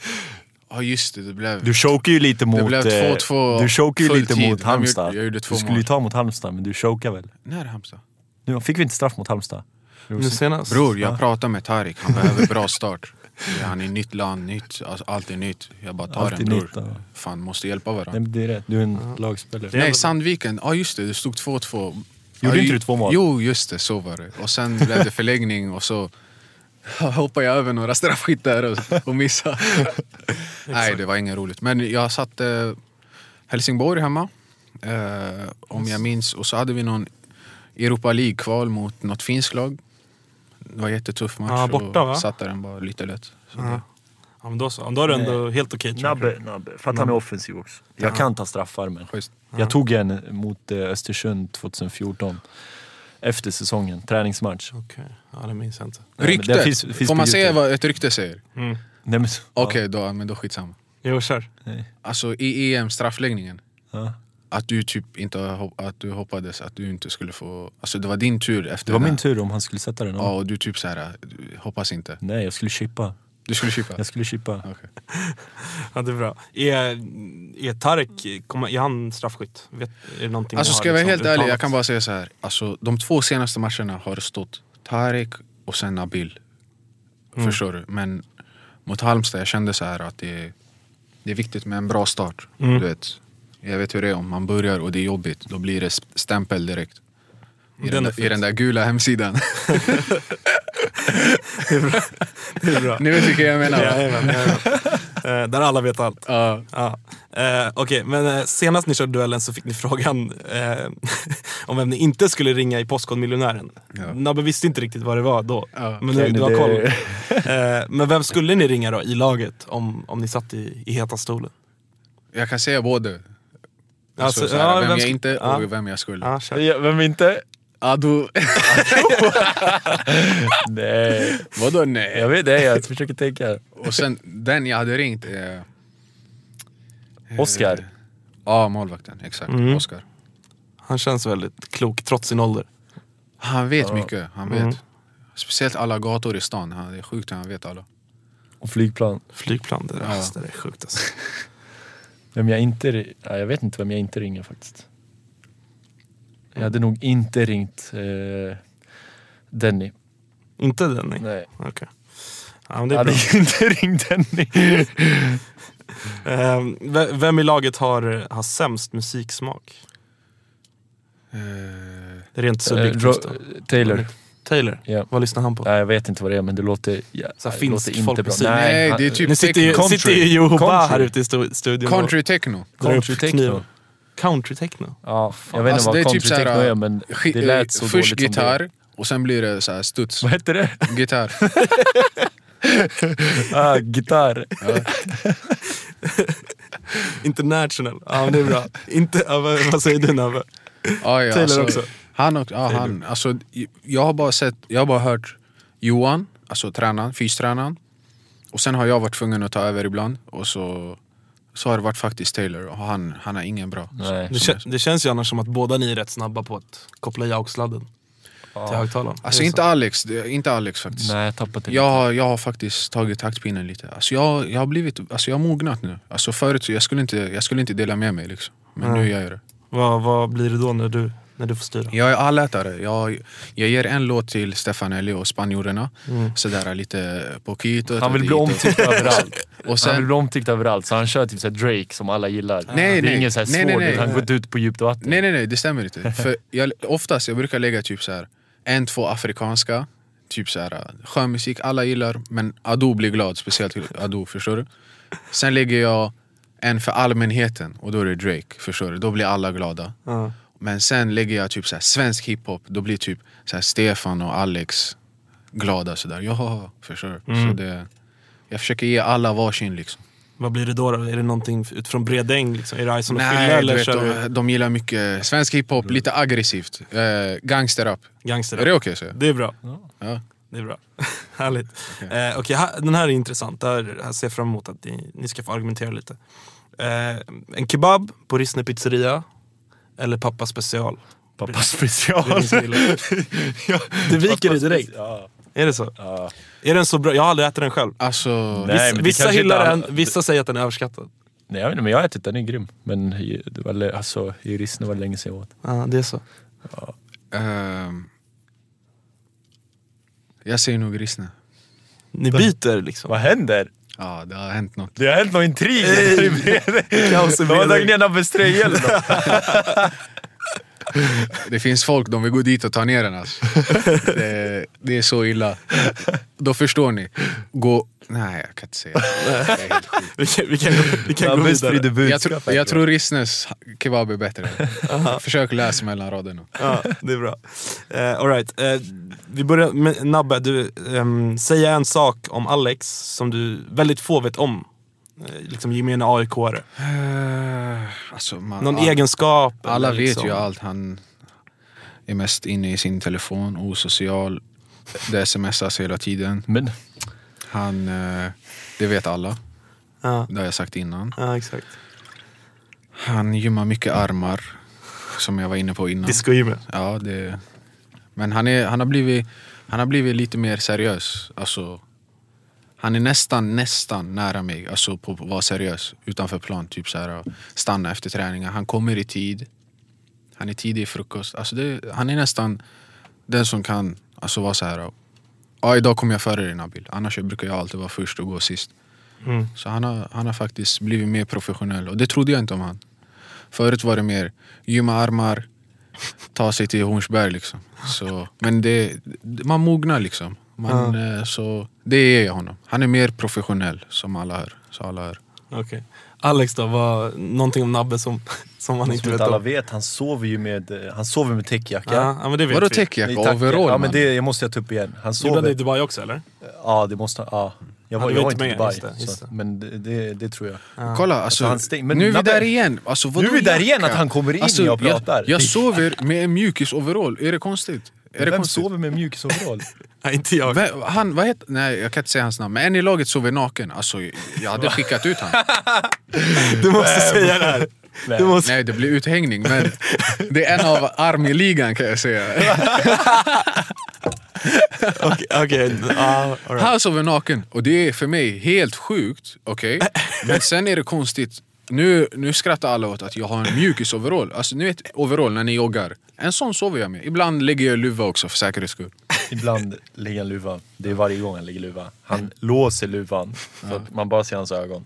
Ja just det, det blev... Du chokar ju lite mot... blev eh, två två Du chokar ju full lite tid. mot Jag Halmstad. gjorde- jag gjorde två Du skulle ju mål. ta mot Halmstad, men du chokar väl? När är Halmstad? Nu fick vi inte straff mot Halmstad. Nu senast. Bror, jag pratar med Tarik, han behöver bra start. Han är i nytt land, nytt, alltså, allt är nytt. Jag bara tar Allt är den bror. nytt, ja. Fan, måste hjälpa varandra. Nej, men det är rätt. Du är en lagspelare. Nej, Sandviken, ja just det, det stod två två. Gjorde Ja, inte ju- du två mål? Jo, just det, så var det. Och sen blev det förlängning och så hoppade jag över några straffskyttar och, och missade. Nej, det var inget roligt. Men jag satt eh, Helsingborg hemma, eh, om jag minns. Och så hade vi någon Europa League-kval mot något finskt lag. Det var en jättetuff match. Ja, borta, och va? satte den bara lite lätt. Så Ja. det- Ja, men då så. Då är det ändå helt okej. tror jag. Nabbe, Nabbe. För att han är offensiv också. Jag kan ta straffar, men... Schysst. Jag tog en mot eh, Östersund tjugohundrafjorton. Efter säsongen, träningsmatch. Okej, ja det minns jag inte. Nej, men Rykte, det finns- finns får på man säga YouTube. vad ett rykte säger? Mm. Nej, men, Okej, då, men då skitsamma. Jo, kör. Alltså i E M straffläggningen, Ja. att du typ inte hop- att du hoppades att du inte skulle få, alltså det var din tur efter Det var den min här. tur om han skulle sätta den. Ja, och du typ såhär, hoppas inte. Nej, jag skulle chippa. Du skulle chippa? Jag skulle chippa. Okej. Ja, det är bra. Är, är Tarek, kommer- är han straffskytt? Vet, är det någonting Alltså ni har ska jag vara liksom helt ärlig, jag uttalat? kan bara säga så här. Alltså de två senaste matcherna har det stått Tarek och sen Nabil. Mm. Förstår du? Men mot Halmstad, jag kände så här att det är, det är viktigt med en bra start. Mm. Du vet, jag vet hur det är om man börjar och det är jobbigt, då blir det sp- stämpel direkt. I Den den, är där, fet. I den där gula hemsidan. Det är bra. Ni vet vilka jag menar va? Jajamän, jajamän. Eh, Där alla vet allt. Ja. Ja. Eh, Okej, men eh, senast ni körde duellen så fick ni frågan eh, om vem ni inte skulle ringa i Postkodmiljonären. Ja. Nabbe visste inte riktigt vad det var då. Ja. Men nu, du har det- koll. Eh, men vem skulle ni ringa då i laget om, om ni satt i, i heta stolen? Jag kan säga både. Alltså, Alltså, så här, ja, vem vem jag sk- inte ja. och vem jag skulle. Ja, kör. Ja, vem inte? Ado. Nej. Vadå nej? Jag vet det, jag försöker tänka. Och sen den jag hade ringt är... Oscar. Ja, målvakten, exakt. Mm. Oscar. Han känns väldigt klok trots sin ålder. Han vet mycket, han vet. Mm. Speciellt alla gator i stan, han, det är sjukt hur han vet alla. Och flygplan. Flygplan, det, där, Ja. det där är sjukt alltså. Vem jag inte... ri- Ja, jag vet inte vem jag inte ringer faktiskt. Jag hade nog inte ringt eh, Denny. Inte Denny? Nej. Okej. Okay. Ja, men det är Jag bra. hade inte ringt Denny. um, vem i laget har, har sämst musiksmak? Uh, det är rent subjektivt. Uh, Taylor. Taylor? Yeah. Vad lyssnar han på? Nej, jag vet inte vad det är, men det låter, ja, så det finsk låter inte bra. Nej, Nej, det är typ nu sitter ju, country. sitter ju Joba Country. här ute i studion. Country techno. Country techno. Country techno? Ja, jag vet inte Alltså, vad det är country typ såhär, techno är, men det lät så först dåligt gitarr som det. och sen blir det så här studs. Vad heter det? Gitarr. ah, gitarr. International. Ja, men det är bra. Inte, ja, vad, vad säger du, Nabbe? Ja, ja, Taylor alltså, också. Han också, ja, han, alltså, jag har bara sett, jag har bara hört Johan, alltså tränaren, fystränaren. Och sen har jag varit tvungen att ta över ibland. Och så, så har det varit faktiskt Taylor. Och han, han är ingen bra. Nej. Det, kän, det känns ju annars som att båda ni är rätt snabba på att koppla i aux-sladden Ja. till högtalaren. Alltså inte Alex, det, inte Alex faktiskt. Nej, jag tappat det. Jag har, jag har faktiskt tagit taktpinnen lite. Alltså jag, jag har blivit, alltså jag har mognat nu. Alltså förut så jag skulle inte, jag skulle inte dela med mig liksom. Men Mm. nu gör jag det. Vad, vad blir det då när du, när du får styra? Jag är allätare. Jag, jag ger en låt till Stefanelli och spanjorerna. Mm. Sådär lite på kitot. Han vill och bli dit omtyckt överallt. Och sen, Han vill bli omtyckt överallt, så han kör typ så här Drake som alla gillar. Nej, det är nej. ingen så här Nej, nej, svår, nej. han går ut på djupt vatten. nej nej nej, det stämmer inte. För jag, oftast jag brukar lägga typ så här en, två afrikanska. Typ så här skön musik, alla gillar. Men Ado blir glad, speciellt Ado, förstår du? Sen lägger jag en för allmänheten. Och då är det Drake, förstår du? Då blir alla glada. Ja. Men sen lägger jag typ så här svensk hiphop. Då blir typ så här Stefan och Alex glada sådär. Jaha, förstår du? Mm. Så det, jag försöker ge alla varsin liksom. Vad blir det då, då? Är det någonting utifrån Bredäng? Liksom? Är det Ison och Fille? Nej, Eller du vet, kör de, de gillar mycket svensk hiphop, lite aggressivt. Eh, gangsterrap. gangster? Är det okej så? Det är bra. Ja. Det är bra. Härligt. Okej, eh, okay, den här är intressant. Där här ser jag fram emot att ni, ni ska få argumentera lite. Eh, en kebab på Rissne pizzeria eller pappa special? Pappa special. ja, det viker det direkt. Ja. Är det så? Ja. Är den så bra? Jag har aldrig ätit den själv. Alltså, Nej, vissa men det vissa kanske hyllar inte den, all- vissa säger att den är överskattad. Nej, jag vet inte, men jag har ätit den, är grym. Men i- det var, alltså, i Rissne var det länge sedan jag åt. Ja, det är så. ehm, jag säger nog Rissne. Ni byter liksom. Vad händer? Ja, det har hänt något. Det har hänt någon intrig. Kaos i De har Bredäng. tagit ner Nabbes tröja eller något. Det finns folk, de vill gå dit och ta ner den alltså. det, det är så illa. Då förstår ni. Gå... Nej, jag kan inte säga. Det är helt sjukt. Vi kan, vi kan, gå- vi kan gå Nabbe vidare. sprider Jag, budskap. tro, jag tror Rissnes kebab är bättre. Försök läsa mellan raderna. Ja, det är bra. Uh, all right. Uh, vi börjar med Nabbe. Du, um, säga en sak om Alex som du väldigt få vet om. Uh, liksom gemene A I K-are. Uh, alltså, man, Någon all, egenskap. Alla eller vet liksom. ju allt. Han är mest inne i sin telefon, osocial. Det smsas hela tiden. Men Han, eh, det vet alla. Ja, Det har jag sagt innan. ja exakt. Han gymmar mycket armar. Som jag var inne på innan. Disco-gymmet. Ja, det... Men han, är, han, har blivit, han har blivit lite mer seriös. Alltså, han är nästan, nästan nära mig. Alltså på att vara seriös utanför plan. Typ så här, stanna efter träningar. Han kommer i tid. Han är tidig i frukost. Alltså det, han är nästan den som kan alltså vara så här. Ja, idag kommer jag före dig, Nabil. Annars brukar jag alltid vara först och gå sist. Mm. Så han har, han har faktiskt blivit mer professionell. Och det trodde jag inte om han. Förut var det mer gymma armar, ta sig till Hornsberg liksom. Så, men det, man mognar liksom. Man, ja. Så det är jag honom. Han är mer professionell som alla hör. Så alla hör. Okay. Alex då, var någonting om Nabbe som, som man inte som vet inte alla om? vet, han sover ju med, han sover med täckjacka. Ja, ja, men det vet Vadå vi. täckjacka? Nej, tack. Overall? Ja, men man. det jag måste jag ta upp igen. Han Gjorde han det i sover. Dubai också eller? Ja, det måste ja. Jag var, Ja, du jag var var inte inte i med, Dubai. just det, just så, det. men det, det, det tror jag. Ja. Kolla, alltså, han stäng- men nu är vi Nabbe- där igen. Alltså, vadå Nu är vi där igen jacka? att han kommer in Alltså, när jag pratar. Jag, jag sover med en mjukis overall. Är det konstigt? Är det Vem konstigt? sover med mjukisoverall? Nej, inte jag. Vem- Han, vad heter, nej, jag kan inte säga hans namn. Men en i laget sover naken. Alltså, jag hade skickat ut han. Du måste säga det här. Du måste... Nej, det blir uthängning. Men det är en av Army-ligan kan jag säga. Okej, okay, uh, all right. Han sover naken. Och det är för mig helt sjukt. Okej? Men sen är det konstigt Nu, nu skrattar alla åt att jag har en mjukis overall. Alltså ni vet overall när ni joggar. En sån sover jag med. Ibland lägger jag luva också för säkerhets skull. Ibland lägger han luva. Det är varje gång han lägger luva. Han låser luvan så att man bara ser hans ögon.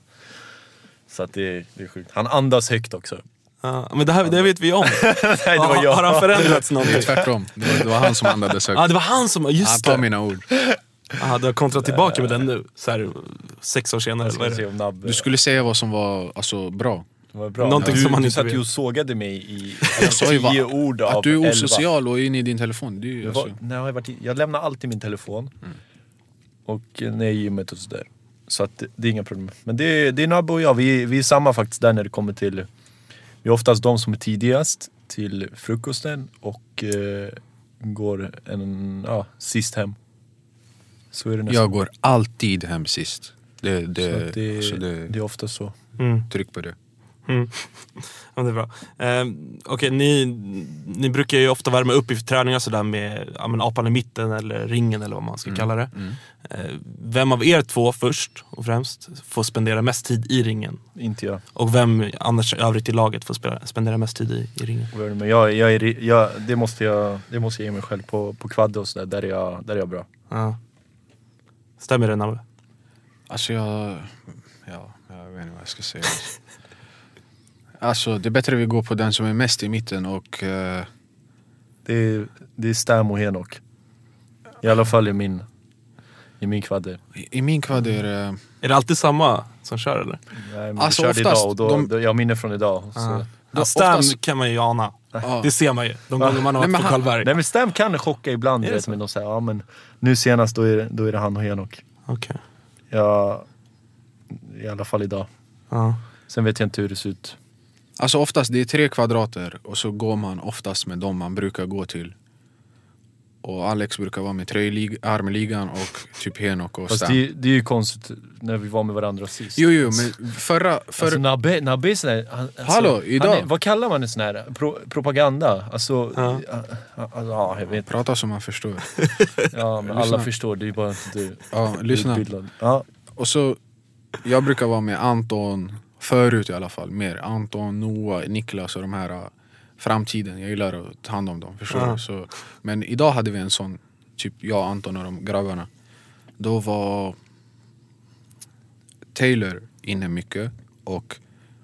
Så att det, det är sjukt. Han andas högt också. Ja, men det här det vet vi om. Nej, det var jag. Har han förändrats någonting? Det är tvärtom. Det var, det var han som andades högt. Ja, det var han som... Just Han tar det. mina ord. Ja, du har kontrat tillbaka med den nu. Så här, sex år senare. Jag ska Vad är se det? om Nabbe. Du skulle säga vad som var alltså, bra. Det var bra. Någonting du, som han du inte satt vet. ju och sågade mig i Jag sa ju va- tio ord av Att du är elva. osocial och är inne i din telefon. Det är ju, Det var, alltså. när jag, har varit i, jag lämnar alltid min telefon. Mm. Och när jag är i gymmet och sådär. Så att det, det är inga problem. Men det, är- det är Nabbe och jag. Vi, vi är samma faktiskt där när det kommer till... Vi är oftast de som är tidigast till frukosten. Och eh, går en, ja, sist hem. Så är det nästan. Jag går alltid hem sist. Det, Så det, att det, alltså det, det är ofta så. Mm. tryck på det. Mm. Ja, det är bra. Eh, Okej, ni, ni brukar ju ofta värma upp i träningar sådär med ja, men apan i mitten eller ringen eller vad man ska kalla det. Mm. Eh, vem av er två först och främst får spendera mest tid i ringen? Inte jag. Och vem annars övrigt i laget får spela, spendera mest tid i, i ringen? Men jag, jag är, jag, det, måste jag, det måste jag ge mig själv på, på kvadde och sådär. Där är jag, där är jag bra. Ja. Stämmer det, Nabbe? Alltså jag... Ja, jag vet inte vad jag ska säga. Alltså det är bättre vi går på den som är mest i mitten och... Uh, Det är, det är Stam och Henok. I alla fall i min, i min kvadde. i, I min kvad är det... Är det alltid samma som kör eller? Nej, men Alltså, vi körde oftast, idag och då, de- då, jag har minne från idag. Så. Ja. Då- Stam oftast- kan man ju ana. Ja. Det ser man ju. De gånger man har Nej, varit men på han- Karlberg. Nej men Stam kan chocka ibland. Är det Vet, så? men de säger, ja men nu senast då är, det, då är det han och Henok. Okej. Ja, i alla fall idag. Ja. Sen vet jag inte hur det ser ut. Alltså oftast det är tre kvadrater och så går man oftast med dem man brukar gå till. Och Alex brukar vara med tröjlig- armligan och typ Henok och Fast Stam. det, det är ju konstigt när vi var med varandra sist. Jo, jo, men förra... För... Alltså Nabbe, Nabbe är sån här, han, alltså, Hallå, idag- han är, vad kallar man en sån här? Pro, propaganda? Alltså, Ja. ja. Alltså, ja, jag vet inte. Prata som man förstår. Ja, men Lyssna. alla förstår, det är ju bara inte du. Ja, lyssna. Utbildad. Ja. Och så, jag brukar vara med Anton, förut i alla fall, mer. Anton, Noah, Niklas och de här uh, framtiden. Jag gillar att ta hand om dem, förstår Ja. du? Så, men idag hade vi en sån, typ jag, Anton och de grabbarna. Då var Taylor inne mycket och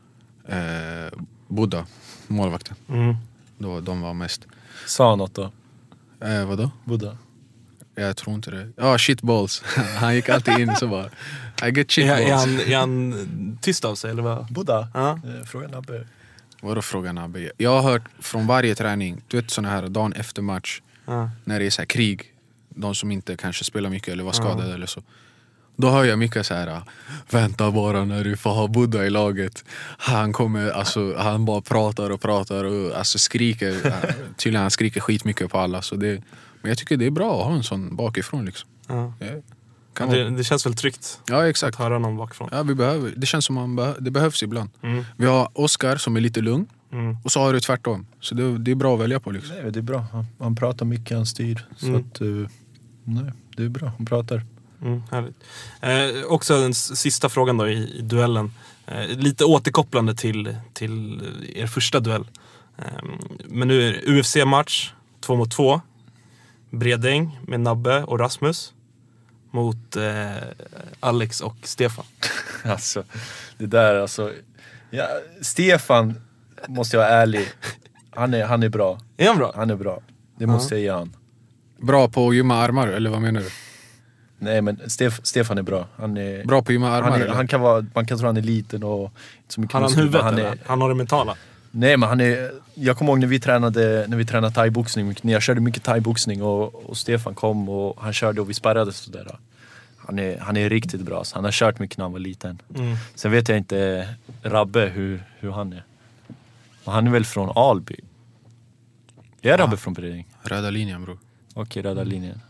eh, Buddha, målvakten. Mm. Då, de var mest. Sa han något då? Eh, vadå? Buddha? Jag tror inte det. Ja, shitballs. Han gick alltid in så bara I get Är, är, shitballs. han, är han tyst av sig eller vad? Buddha? Ja. Eh, Fråga Nabbe. Vadå frågan Abbe? Jag har hört från varje träning, du vet såna här dagen efter match, Ja. när det är så här krig, de som inte kanske spelar mycket eller var skadade eller så. Då hör jag mycket så här: vänta bara när du får ha Buddha i laget. Han kommer, alltså han bara pratar och pratar och alltså skriker. Tydligen han skriker skitmycket på alla. Så det, men jag tycker det är bra att ha en sån bakifrån liksom. Ja. Ja, Ja, kan vara- det, det känns väl tryggt ja att exakt. höra någon bakifrån. Ja, vi behöver, det känns som man beh- det behövs ibland. Mm. Vi har Oscar som är lite lugn Mm. och så har du tvärtom. Så det, det är bra att välja på liksom. Nej, det är bra. Han, han pratar mycket, han styr. Så Mm. att, uh, nej, det är bra. Han pratar. Mm, härligt. Eh, också den s- sista frågan då i, i duellen. Eh, lite återkopplande till, till er första duell. Eh, men nu är det U F C-match, två mot två. Bredäng med Nabbe och Rasmus. Mot eh, Alex och Stefan. Alltså, det där alltså. Ja, Stefan, måste jag vara ärlig. Han är, han är bra. Är han bra? Han är bra. Det måste jag ge han. Bra på att gymma armar, eller vad menar du? Nej men Stef, Stefan är bra. Han är, Bra på att gymma armar han, är, eller? han kan vara, man kan tro han är liten och inte så mycket Har han muskler, huvudet men han eller? är, Han har det mentala? Nej men han är, jag kommer ihåg när vi tränade, när vi tränade thai-boxning, när jag körde mycket thai-boxning och, och Stefan kom och han körde och vi sparrade sådär. Han är, han är riktigt bra, så han har kört mycket när han var liten. Mm. Sen vet jag inte Rabbe hur, hur han är. Men han är väl från Alby? Är Rabbe från Bredäng? Röda linjen bro. Okej, röda linjen.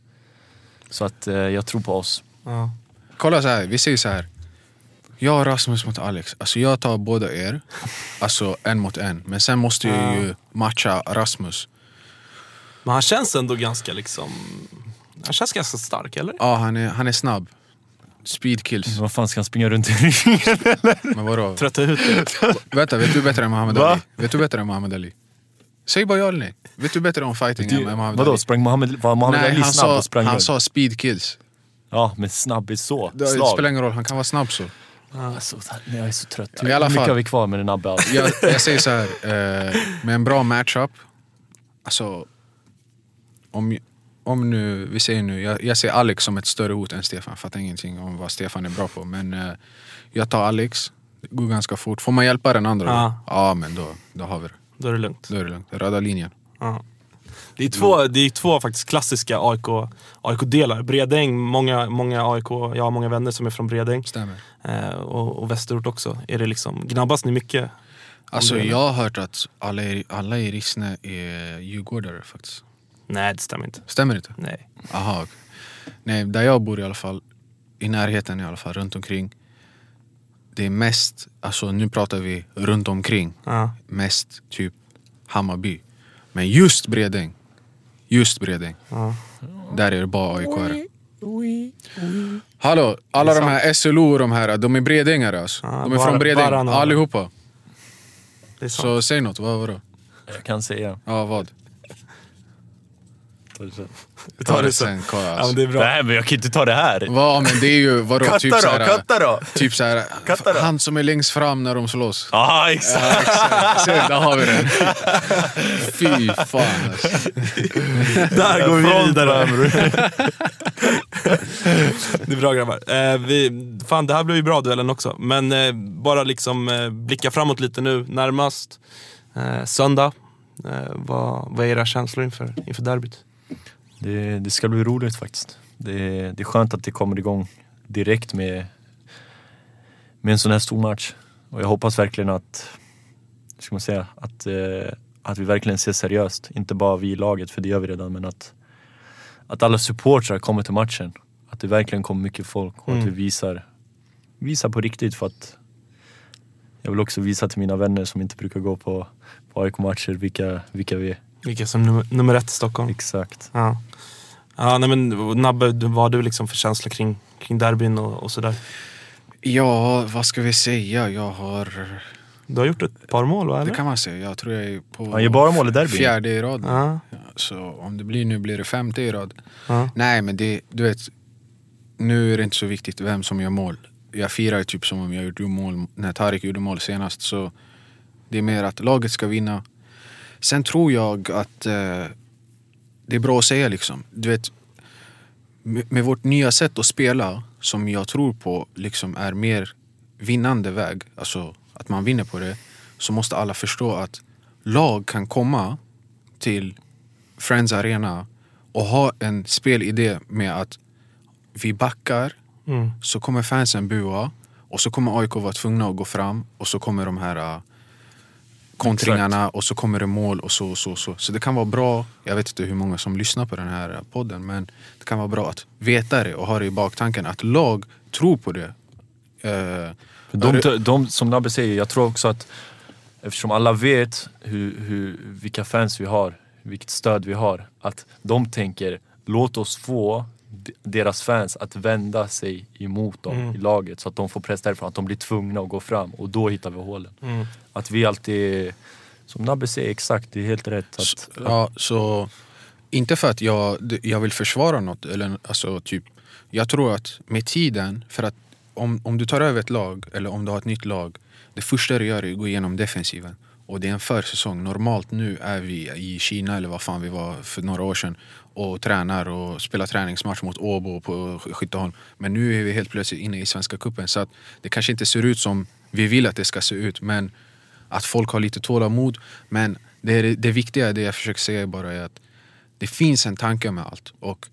Så att eh, jag tror på oss. Ja. Kolla så här, vi säger så här. Jag och Rasmus mot Alex. Alltså jag tar båda er. Alltså en mot en. Men sen måste jag ju matcha Rasmus. Men han känns ändå ganska liksom... Han känns ganska stark, eller? Ja, han är, han är snabb. Speedkills. Vad fan ska han springa runt i ringen eller? Men vadå? Trötta ut det. Vänta, vet du bättre än Muhammad Va? Ali? Vet du bättre än Muhammad Ali? Säg bara ja eller nej. Vet du bättre om fighting än Muhammad Vadå, Ali? sprang Muhammad, var Muhammad Nej, Ali han snabb sa, och sprang han runt? sa speedkills. Ja, men snabb är så. Det Slag. spelar ingen roll, han kan vara snabb så. Alltså, jag är så trött. I alla Hur mycket fall. har vi kvar med den Nabbe? Alltså? Jag, jag säger så här, eh, med en bra matchup. Alltså, om, om nu, vi säger nu, jag, jag ser Alex som ett större hot än Stefan. Jag fattar ingenting om vad Stefan är bra på. Men eh, jag tar Alex, det går ganska fort. Får man hjälpa den andra? Ja. Då? Ja, men då, då har vi det. Då är det lugnt. Då är det lugnt. Röda linjen. Ja. Det är två, det är två faktiskt klassiska A I K, A I K-delar. Bredäng, många, många A I K, jag har många vänner som är från Bredäng. Stämmer. Eh, och, och Västerort också. Är det liksom, gnabbas ni mycket? Alltså jag har hört att alla i, alla i Rissne är djurgårdare faktiskt. Nej, det stämmer inte. Stämmer inte? Nej. Aha, okay. Nej, där jag bor i alla fall, i närheten i alla fall, runt omkring. Det är mest, alltså nu pratar vi runt omkring. Ja. Mest typ Hammarby. Men just Bredäng, just Bredäng. Ja. Där är det bara A I K-are. Hallå, alla de här S L O och de här, de är bredängare alltså. Ja, de är var, från Bredäng, varann, allihopa. Det är sant. Så säg något, vad var det? Jag kan säga. Ja, vad? Vi tar det sen. Kolla, Ja, alltså. men det är bra. Nej, men jag kan inte ta det här. Va, men det är ju, vadå, Katta typ då, såhär, katta då. typ såhär, Katta då. han som är längst fram när de slåss. Ja, exakt. Ja, exakt. Så, där har vi den. Fy fan alltså. Där går vi vidare. Det är bra grabbar. Eh, vi, fan, det här blev ju bra duellen också. Men eh, bara liksom eh, blicka framåt lite nu. Närmast eh, söndag. Eh, vad, vad är era känslor inför, inför derbyt? Det, det ska bli roligt faktiskt. Det, det är skönt att det kommer igång direkt med, med en sån här stor match. Och jag hoppas verkligen att, ska man säga, att, eh, att vi verkligen ser seriöst. Inte bara vi i laget, för det gör vi redan, men att, att alla supportrar kommer till matchen. Att det verkligen kommer mycket folk och Mm. att vi visar, visar på riktigt, för att jag vill också visa till mina vänner som inte brukar gå på, på A I K-matcher vilka, vilka vi är. Vilka som nummer, nummer ett i Stockholm. Exakt. Ja. Ja, nej men Nabbe, vad har du liksom för känsla kring, kring derbyn och, och sådär? Ja, vad ska vi säga? Jag har... Du har gjort ett par mål, va? Eller? Det kan man säga. Jag tror jag är på Han gör bara mål i derbyn. fjärde i rad. Ja. Ja, så om det blir nu blir det femte i rad. Ja. Nej, men det, du vet, nu är det inte så viktigt vem som gör mål. Jag firar ju typ som om jag gjorde mål när Tarik gjorde mål senast. Så det är mer att laget ska vinna. Sen tror jag att eh, det är bra att säga liksom. Du vet, med, med vårt nya sätt att spela, som jag tror på liksom är mer vinnande väg, alltså att man vinner på det, så måste alla förstå att lag kan komma till Friends Arena och ha en spelidé med att vi backar, Mm. så kommer fansen bua och så kommer A I K vara tvungna att gå fram och så kommer de här uh, kontringarna. Exakt. Och så kommer det mål och så och så, så. Så det kan vara bra, jag vet inte hur många som lyssnar på den här podden, men det kan vara bra att veta det och ha det i baktanken att lag tror på det. Uh, De, de, de, som Nabbe säger, jag tror också att eftersom alla vet hur, hur, vilka fans vi har, vilket stöd vi har, att de tänker, låt oss få deras fans att vända sig emot dem Mm. i laget, så att de får press därifrån, att de blir tvungna att gå fram, och då hittar vi hålen. Mm. Att vi alltid, som Nabbe säger, exakt, det är helt rätt. Att, så, ja, så inte för att jag, jag vill försvara något, eller alltså typ, jag tror att med tiden, för att om, om du tar över ett lag, eller om du har ett nytt lag, det första du gör är att gå igenom defensiven. Och det är en försäsong. Normalt nu är vi i Kina, eller vad fan vi var för några år sedan, och tränar och spelar träningsmatch mot Åbo på Skytteholm. Men nu är vi helt plötsligt inne i Svenska cupen, så att det kanske inte ser ut som vi vill att det ska se ut, men att folk har lite tålamod. Men det, är, det viktiga, det jag försöker säga bara, är att det finns en tanke med allt. Och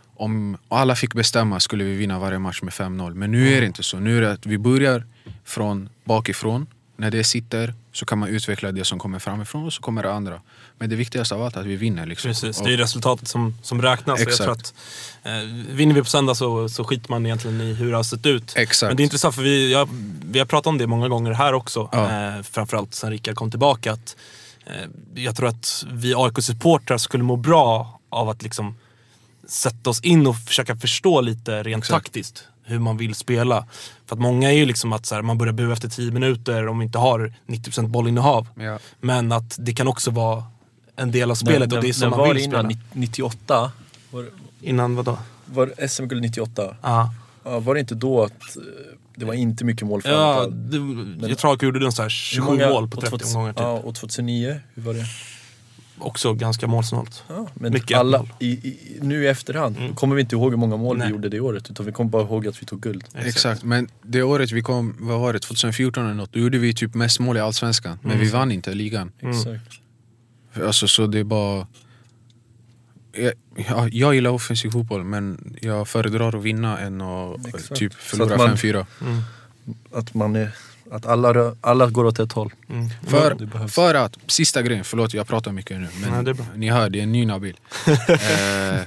om alla fick bestämma skulle vi vinna varje match med fem noll. Men nu är det inte så. Nu är det att vi börjar från bakifrån. När det sitter så kan man utveckla det som kommer framifrån, och så kommer det andra. Men det viktigaste av allt är att vi vinner. Liksom. Precis, det är resultatet som, som räknas. Exakt. Jag tror att, eh, vinner vi på söndag så, så skiter man egentligen i hur det har sett ut. Exakt. Men det är intressant, för vi, jag, vi har pratat om det många gånger här också. Ja. Eh, framförallt sen Rickard kom tillbaka. Att, eh, jag tror att vi A I K-supportrar skulle må bra av att liksom sätta oss in och försöka förstå lite rent Exakt. taktiskt hur man vill spela. För att många är ju liksom att så här, man börjar bua efter tio minuter om vi inte har nittio procent bollinnehav. Ja. Men att det kan också vara en del av spelet den, och det är den, som den man var vill innan spela. nittioåtta. Var, Innan vad då? var S M-guld nittioåtta? Ja. Ja, var det inte då att eh, det var inte mycket mål för Ja, alla? det, jag tror att jag gjorde den så här tjugosju Hur många- mål på och trettio tvåtusen omgångar typ. Ja, och tjugohundranio, hur var det? Också ganska målsnålt. Ja, men Mycket alla, mål. i, i, nu i efterhand Mm. kommer vi inte ihåg hur många mål Nej. vi gjorde det året, utan vi kommer bara ihåg att vi tog guld. Exakt, men det året vi kom, vad var det, tjugohundrafjorton eller något, då gjorde vi typ mest mål i Allsvenskan. Men Mm. vi vann inte ligan. Exakt. Alltså så det är bara... Jag, ja, jag gillar offensiv fotboll, men jag föredrar att vinna än att Exakt. typ Så förlora att man- fem fyra. Mm. Att man är, att alla, rö- alla går åt ett håll. Mm. det För, behövs. för att, sista grejen, förlåt jag pratar mycket nu, men Nej, det är bra. ni hör, det är en ny Nabil. eh,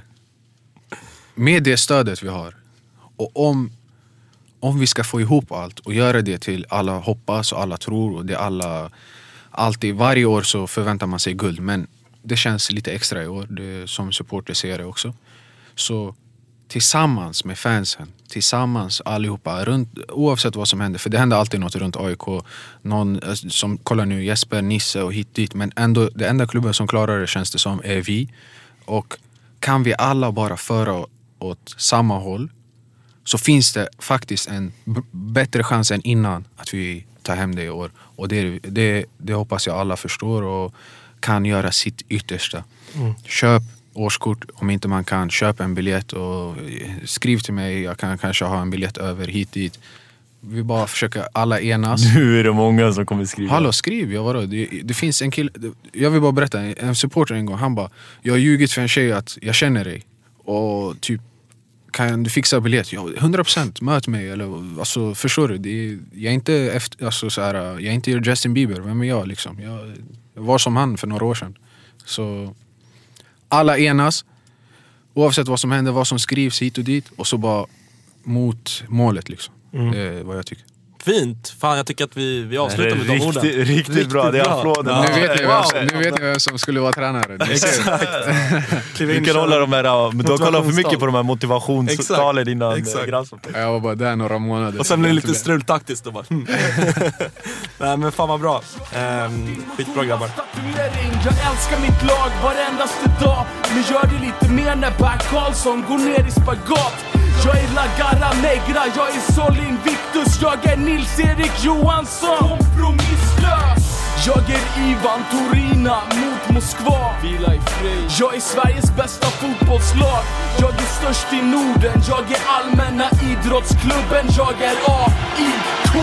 med det stödet vi har, och om, om vi ska få ihop allt och göra det till alla hoppas och alla tror, och det alla, alltid, varje år så förväntar man sig guld, men det känns lite extra i år, det, som supporter ser det också. Så tillsammans med fansen, tillsammans allihopa, runt, oavsett vad som händer, för det händer alltid något runt A I K, någon eh, som kollar nu, Jesper, Nisse och hit dit, men ändå, det enda klubben som klarar det, känns det som, är vi. Och kan vi alla bara föra åt samma håll, så finns det faktiskt en b- bättre chans än innan att vi tar hem det i år. Och det, det, det hoppas jag alla förstår och kan göra sitt yttersta. Mm. Köp årskort om inte man kan, köp en biljett och skriv till mig, jag kan kanske ha en biljett över hit dit. Vi bara försöker alla enas. Nu är det många som kommer skriva. Hallå, skriv, jag var då. Det, det finns en kille, jag vill bara berätta, en supporter en gång, han bara, jag har ljugit för en tjej att jag känner dig och typ, kan du fixa biljett? Ja, hundra procent, möt mig. Eller, alltså, förstår du? Det är, jag är inte efter, alltså, så här, jag är inte Justin Bieber, vem är jag liksom? Jag, jag var som han för några år sedan. Så alla enas, oavsett vad som händer, vad som skrivs hit och dit, och så bara mot målet liksom. Mm. Det är vad jag tycker. Fint. Fan, jag tycker att vi, vi avslutar med de orden. Riktigt, riktigt bra, det är applåder. Ja. Nu vet ni Wow. vem, nu vet ni vem som skulle vara tränare. Ni ser. Du kan hålla de här, men du har kollat för mycket på de här motivationstalen innan Exakt. grannskapet. Jag var bara där några månader. Och sen blir det lite strultaktiskt och bara hmm. Nej men fan vad bra. ehm, Skitbra grabbar. Tatuering, jag älskar mitt lag varendaste dag. Men gör det lite mer när Bert Karlsson går ner i spagat. Jag är La Garra Negra, jag är Sol Invictus, jag är Nils-Erik Johansson. Kompromisslös. Jag är Ivan Torina mot Moskva. Vila i fred. Jag är Sveriges bästa fotbollslag. Jag är störst i Norden, jag är Allmänna idrottsklubben, jag är A I K.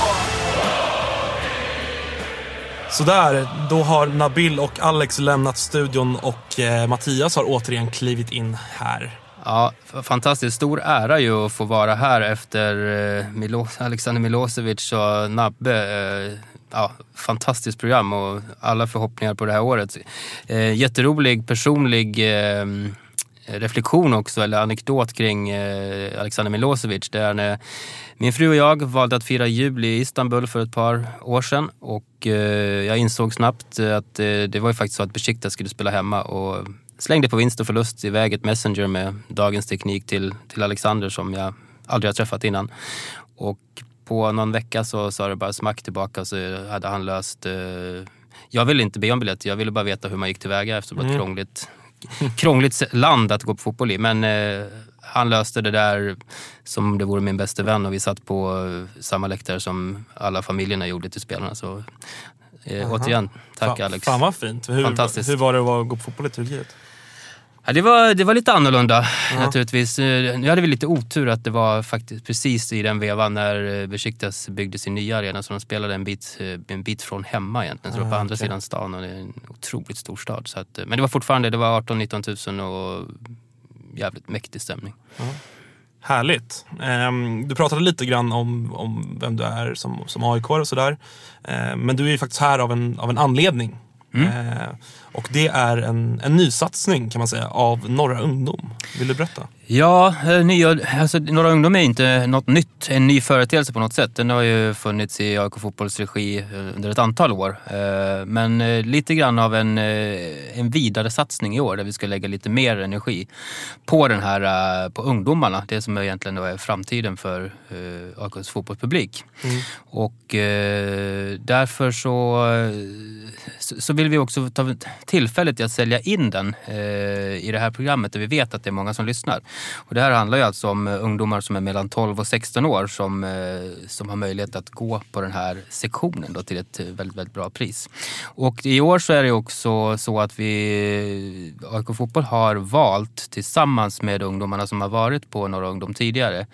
Sådär, då har Nabil och Alex lämnat studion och eh, Mattias har återigen klivit in här. Ja, f- fantastiskt. Stor ära ju att få vara här efter eh, Milo- Alexander Milosevic och Nabbe. Eh, ja, fantastiskt program och alla förhoppningar på det här året. Eh, jätterolig, personlig eh, reflektion också, eller anekdot kring eh, Alexander Milosevic. Där när min fru och jag valde att fira jul i Istanbul för ett par år sedan. Och eh, jag insåg snabbt att eh, det var ju faktiskt så att Besiktas skulle spela hemma och slängde på vinst och förlust iväg ett messenger med dagens teknik till, till Alexander som jag aldrig har träffat innan. Och på någon vecka så sa det bara smack tillbaka, så hade han löst... Eh, jag ville inte be om biljett, jag ville bara veta hur man gick tillväga efter mm. ett krångligt, krångligt land att gå på fotboll i. Men eh, han löste det där som det vore min bästa vän och vi satt på eh, samma läktare som alla familjerna gjorde till spelarna. Så eh, återigen, tack Fan, Alex. fan vad fint. Hur, Fantastiskt. hur var det att gå på fotboll i Turkiet? Ja, det, var, det var lite annorlunda ja. naturligtvis. Nu hade vi lite otur att det var faktiskt precis i den vevan när Besiktas byggde sin nya arena, så de spelade en bit, en bit från hemma egentligen. Så ah, det var på andra okay. sidan stan och det är en otroligt stor stad. Så att, men det var fortfarande, det var arton nitton tusen och jävligt mäktig stämning. Ja. Härligt. Um, du pratade lite grann om, om vem du är som, som A I K och sådär. Uh, men du är ju faktiskt här av en, av en anledning. Mm. Uh, och det är en, en nysatsning kan man säga av Norra Ungdom. Vill du berätta? Ja, nya, alltså, Norra Ungdom är inte något nytt, en ny företeelse på något sätt. Den har ju funnits i A I K Fotbolls regi under ett antal år. Men lite grann av en, en vidare satsning i år där vi ska lägga lite mer energi på den här, på ungdomarna. Det som egentligen är framtiden för A I K:s fotbollspublik. Mm. Och därför så, så vill vi också ta tillfället att sälja in den i det här programmet där vi vet att det är många som lyssnar. Och det här handlar ju alltså om ungdomar som är mellan tolv och sexton år som, som har möjlighet att gå på den här sektionen då till ett väldigt, väldigt bra pris. Och i år så är det också så att vi, A I K Fotboll har valt tillsammans med ungdomarna som har varit på Norra Ungdom tidigare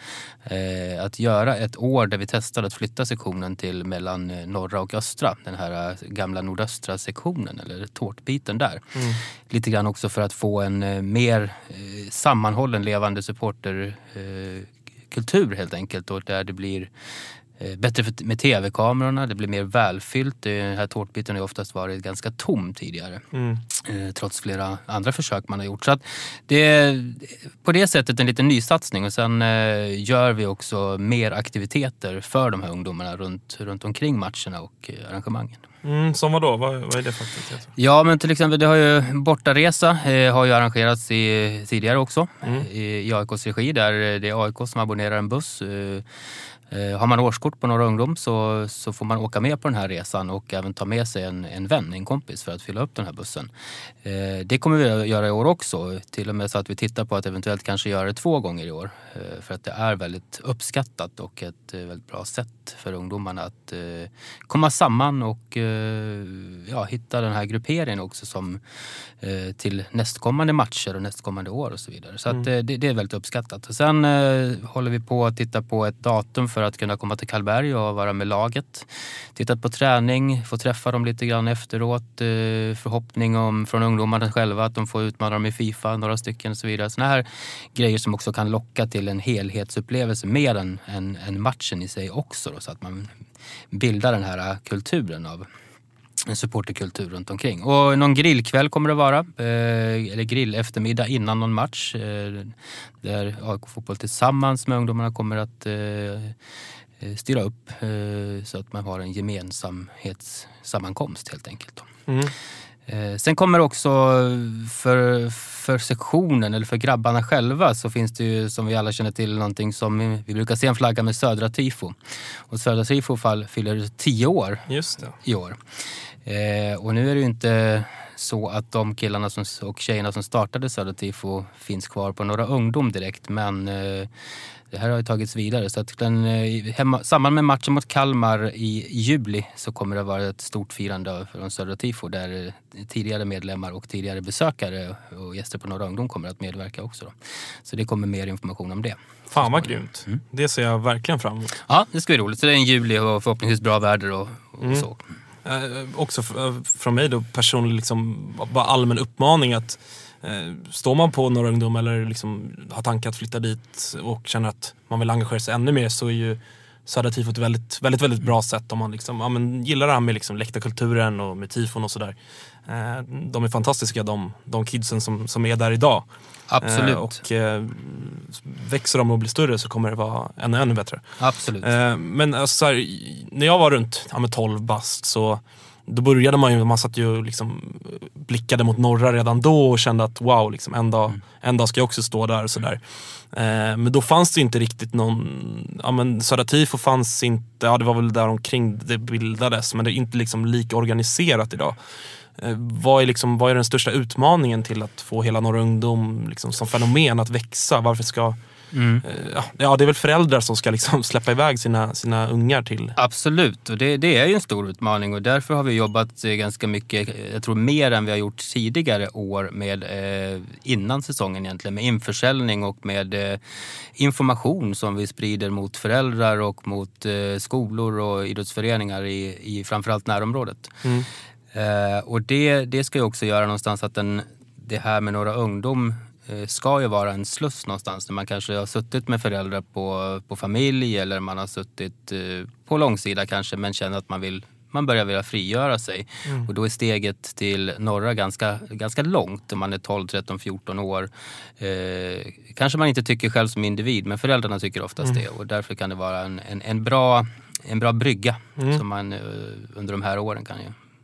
eh, att göra ett år där vi testade att flytta sektionen till mellan norra och östra, den här gamla nordöstra sektionen eller tårtbiten där. Mm. Lite grann också för att få en mer eh, sammanhållen levande supporterkultur eh, helt enkelt, och där det blir eh, bättre för, med tv-kamerorna, det blir mer välfyllt. Den här tårtbiten har ju oftast varit ganska tom tidigare, mm. eh, trots flera andra försök man har gjort. Så att det är på det sättet en liten nysatsning, och sen eh, gör vi också mer aktiviteter för de här ungdomarna runt, runt omkring matcherna och eh, arrangemangen. Mm, som vad då? Vad, vad är det faktiskt? Ja, men till exempel det har ju bortaresa eh, har ju arrangerats i, tidigare också mm. i, i A I K:s regi, där det är A I K som abonnerar en buss. Eh, eh, har man årskort på Norra Ungdom så, så får man åka med på den här resan och även ta med sig en, en vän, en kompis för att fylla upp den här bussen. Eh, det kommer vi att göra i år också, till och med så att vi tittar på att eventuellt kanske göra det två gånger i år. Eh, för att det är väldigt uppskattat och ett eh, väldigt bra sätt för ungdomarna att eh, komma samman och eh, ja, hitta den här grupperingen också som eh, till nästkommande matcher och nästkommande år och så vidare. Så mm. att, eh, det, det är väldigt uppskattat. Och sen eh, håller vi på att titta på ett datum för att kunna komma till Karlberg och vara med laget. Tittat på träning, få träffa dem lite grann efteråt. Eh, förhoppning om från ungdomarna själva att de får utmana dem i FIFA, några stycken och så vidare. Såna här grejer som också kan locka till en helhetsupplevelse mer än, än, än matchen i sig också då, så att man bildar den här kulturen av en supporterkultur runt omkring. Och någon grillkväll kommer det vara, eh, eller grill eftermiddag innan någon match, eh, där A I K Fotboll tillsammans med ungdomarna kommer att eh, styra upp eh, så att man har en gemensamhetssammankomst helt enkelt. Mm. Eh, sen kommer också för, för sektionen eller för grabbarna själva så finns det ju, som vi alla känner till, någonting som vi brukar se en flagga med Södra Tifo. Och Södra Tifo fall fyller tio år. Just det. I år. Eh, och nu är det ju inte så att de killarna som, och tjejerna som startade Södra Tifo finns kvar på Norra Ungdom direkt, men eh, det här har ju tagits vidare. Så att den, hemma, samman med matchen mot Kalmar i juli så kommer det vara ett stort firande från Södra Tifo där tidigare medlemmar och tidigare besökare och gäster på Norra Ungdom kommer att medverka också då. Så det kommer mer information om det. Fan vad grymt. Mm. Det ser jag verkligen fram emot. Ja, det ska bli roligt. Så det är en juli och förhoppningsvis bra väder och, och mm. så. Eh, också från mig då personligen liksom, bara allmän uppmaning att eh, står man på Norra Ungdom eller liksom har tankar att flytta dit och känner att man vill engagera sig ännu mer, så är ju Södra Tifo ett väldigt, väldigt, väldigt bra sätt om man liksom, ja, men gillar det här med liksom läktarkulturen och med tifon och sådär. Eh, de är fantastiska, de, de kidsen som, som är där idag. Absolut. Eh, och eh, växer de och blir större så kommer det vara ännu, ännu bättre. Absolut. Eh, men alltså, så här, när jag var runt ja, med tolv bast så då började man ju, man satt ju liksom blickade mot norra redan då och kände att wow, liksom, en, dag, mm. en dag ska jag också stå där och sådär. Eh, men då fanns det inte riktigt någon, ja men Södra Tifo fanns inte, ja det var väl där omkring det bildades, men det är inte liksom lika organiserat idag. Eh, vad, är liksom, vad är den största utmaningen till att få hela Norra Ungdom liksom, som fenomen att växa? Varför ska Mm. Ja, det är väl föräldrar som ska liksom släppa iväg sina, sina ungar till. Absolut, och det, det är ju en stor utmaning och därför har vi jobbat ganska mycket, jag tror mer än vi har gjort tidigare år med eh, innan säsongen egentligen, med införsäljning och med eh, information som vi sprider mot föräldrar och mot eh, skolor och idrottsföreningar i, i framförallt närområdet. Mm. Eh, och det, det ska ju också göra någonstans att den, det här med Norra Ungdom ska ju vara en sluss någonstans där man kanske har suttit med föräldrar på, på familj eller man har suttit på långsida kanske men känner att man vill, man börjar vilja frigöra sig. Mm. Och då är steget till norra ganska, ganska långt om man är tolv, tretton, fjorton år. Eh, kanske man inte tycker själv som individ, men föräldrarna tycker oftast mm. det. Och därför kan det vara en, en, en, bra, en bra brygga mm. som man eh, under de här åren kan ju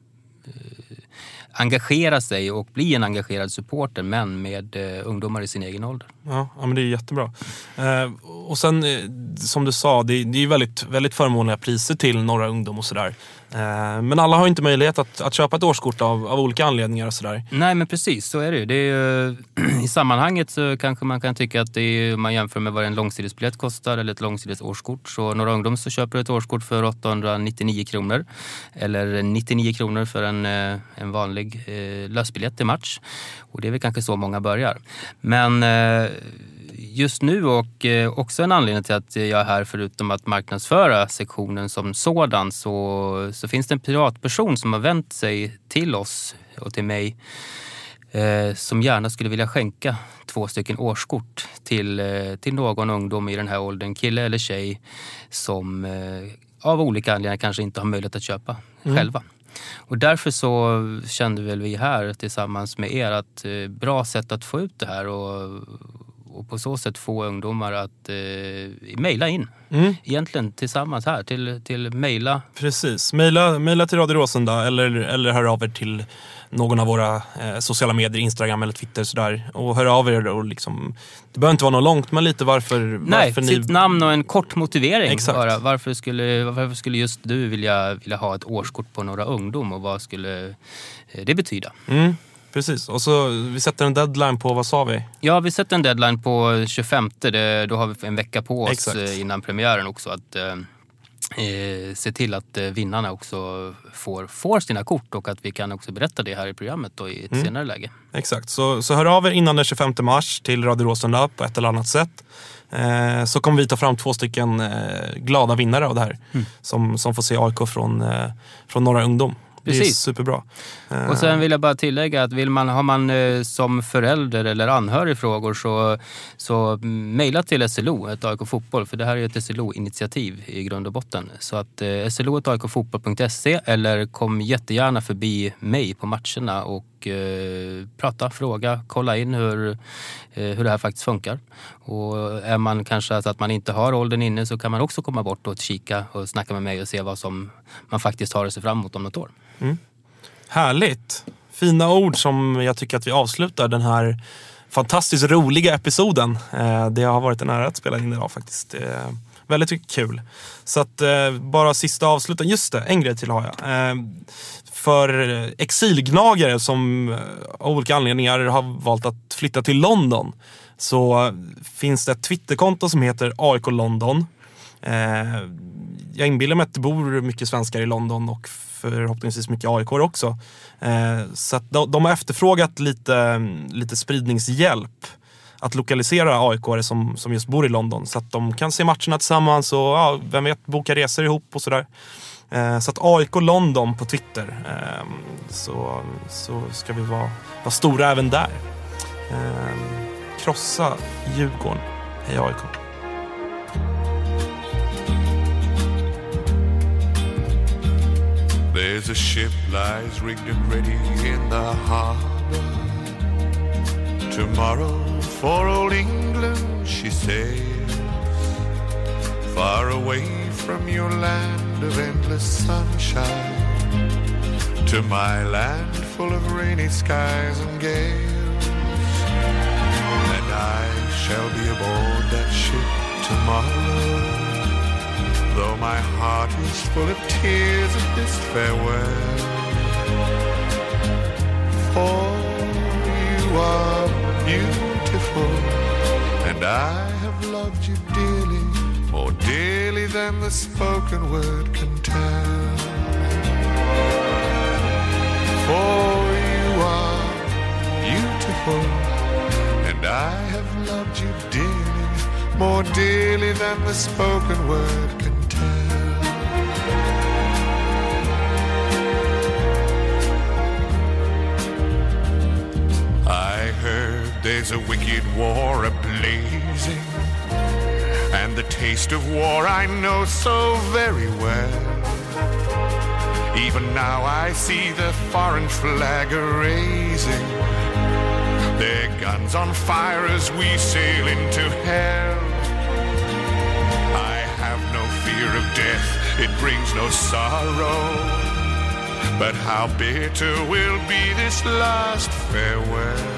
eh, engagera sig och bli en engagerad supporter, men med eh, ungdomar i sin egen ålder. Ja, ja, men det är jättebra. Eh, och sen, eh, som du sa, det, det är ju väldigt, väldigt förmånliga priser till Norra Ungdom och sådär. Eh, men alla har inte möjlighet att, att köpa ett årskort av, av olika anledningar och sådär. Nej, men precis, så är det ju. Det är ju i sammanhanget så kanske man kan tycka att det är, om man jämför med vad en långsidesbiljett kostar eller ett långsidesårskort, så Norra Ungdom så köper ett årskort för åttahundranittionio kronor eller nittionio kronor för en, en vanlig eh, lösbiljett till match. Och det är väl kanske så många börjar. Men eh, just nu, och eh, också en anledning till att jag är här, förutom att marknadsföra sektionen som sådan, så, så finns det en privatperson som har vänt sig till oss och till mig eh, som gärna skulle vilja skänka två stycken årskort till, eh, till någon ungdom i den här åldern, kille eller tjej, som eh, av olika anledningar kanske inte har möjlighet att köpa mm. själva. Och därför så kände väl vi här tillsammans med er att eh, bra sätt att få ut det här och, och på så sätt få ungdomar att eh, mejla in. Mm. Egentligen tillsammans här till, till mejla. Precis, mejla, mejla till Radio Råsunda eller, eller hör av er till någon av våra eh, sociala medier, Instagram eller Twitter sådär, och hör av er och liksom, det behöver inte vara något långt, men lite varför, Nej, varför ni... sitt namn och en kort motivering. Exakt. Bara. Varför skulle, varför skulle just du vilja, vilja ha ett årskort på Norra Ungdom och vad skulle eh, det betyda? Mm. Precis, och så vi sätter en deadline på, vad sa vi? Ja, vi sätter en deadline på tjugofemte, det, då har vi en vecka på oss Exakt. innan premiären också att eh, eh, se till att eh, vinnarna också får, får sina kort, och att vi kan också berätta det här i programmet då i ett mm. senare läge. Exakt, så, så hör av er innan den tjugofemte mars till Radio Råsunda på ett eller annat sätt. Eh, så kommer vi ta fram två stycken eh, glada vinnare av det här mm. som, som får se A I K från, eh, från Norra Ungdom. Precis. Det är superbra. Och sen vill jag bara tillägga att vill man, har man eh, som förälder eller anhörig frågor så, så mejla till S L O, ett A I K Fotboll, för det här är ett S L O-initiativ i grund och botten. Så att eh, S L O ett A I K fotboll punkt se, eller kom jättegärna förbi mig på matcherna och eh, prata, fråga, kolla in hur, eh, hur det här faktiskt funkar. Och är man kanske så att man inte har åldern inne, så kan man också komma bort och kika och snacka med mig och se vad som man faktiskt har att se fram emot om något år. Mm. Härligt. Fina ord som jag tycker att vi avslutar den här fantastiskt roliga episoden. Eh, det har varit en ära att spela in idag faktiskt. Eh, väldigt kul. Så att eh, bara sista avslutan. Just det, en grej till har jag. Eh, för exilgnagare som av olika anledningar har valt att flytta till London, så finns det ett Twitterkonto som heter A I K London. Eh, jag inbillar mig att det bor mycket svenskar i London och förhoppningsvis mycket A I K också. Eh, så att de, de har efterfrågat lite, lite spridningshjälp att lokalisera A I K-are som, som just bor i London, så att de kan se matcherna tillsammans och ja, vem vet, boka resor ihop och sådär. Eh, så att A I K London på Twitter, eh, så, så ska vi vara, vara stora även där. Eh, krossa Djurgården. Hej A I K. There's a ship lies rigged and ready in the harbor. Tomorrow for old England she sails, far away from your land of endless sunshine, to my land full of rainy skies and gales. And I shall be aboard that ship tomorrow, though my heart is full of tears at this farewell. For you are beautiful, and I have loved you dearly, more dearly than the spoken word can tell. For you are beautiful, and I have loved you dearly, more dearly than the spoken word can tell. I heard there's a wicked war a-blazing, and the taste of war I know so very well. even now I see the foreign flag raising, their guns on fire as we sail into hell. I have no fear of death, it brings no sorrow, but how bitter will be this last farewell.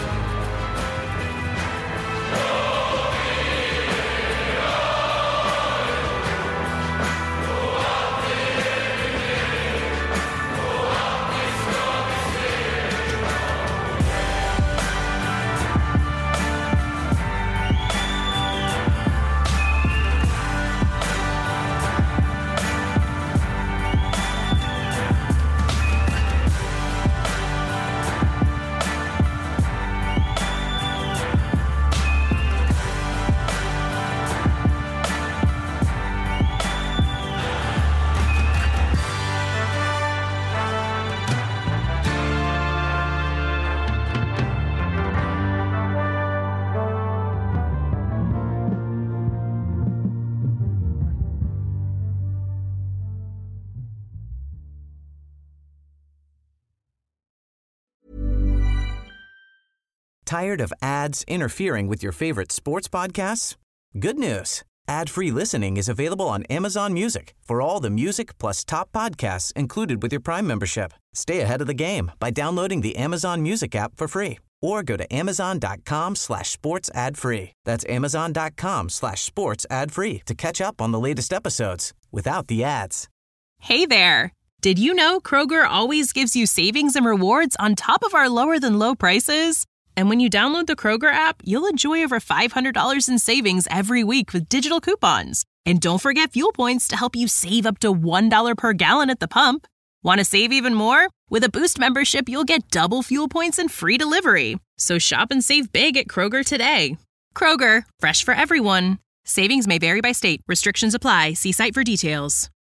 Tired of ads interfering with your favorite sports podcasts? Good news. Ad-free listening is available on Amazon Music for all the music plus top podcasts included with your Prime membership. Stay ahead of the game by downloading the Amazon Music app for free or go to amazon.com slash sports ad free. That's amazon.com slash sports ad free to catch up on the latest episodes without the ads. Hey there. Did you know Kroger always gives you savings and rewards on top of our lower than low prices? And when you download the Kroger app, you'll enjoy over five hundred dollars in savings every week with digital coupons. And don't forget fuel points to help you save up to one dollar per gallon at the pump. Want to save even more? With a Boost membership, you'll get double fuel points and free delivery. So shop and save big at Kroger today. Kroger, fresh for everyone. Savings may vary by state. Restrictions apply. See site for details.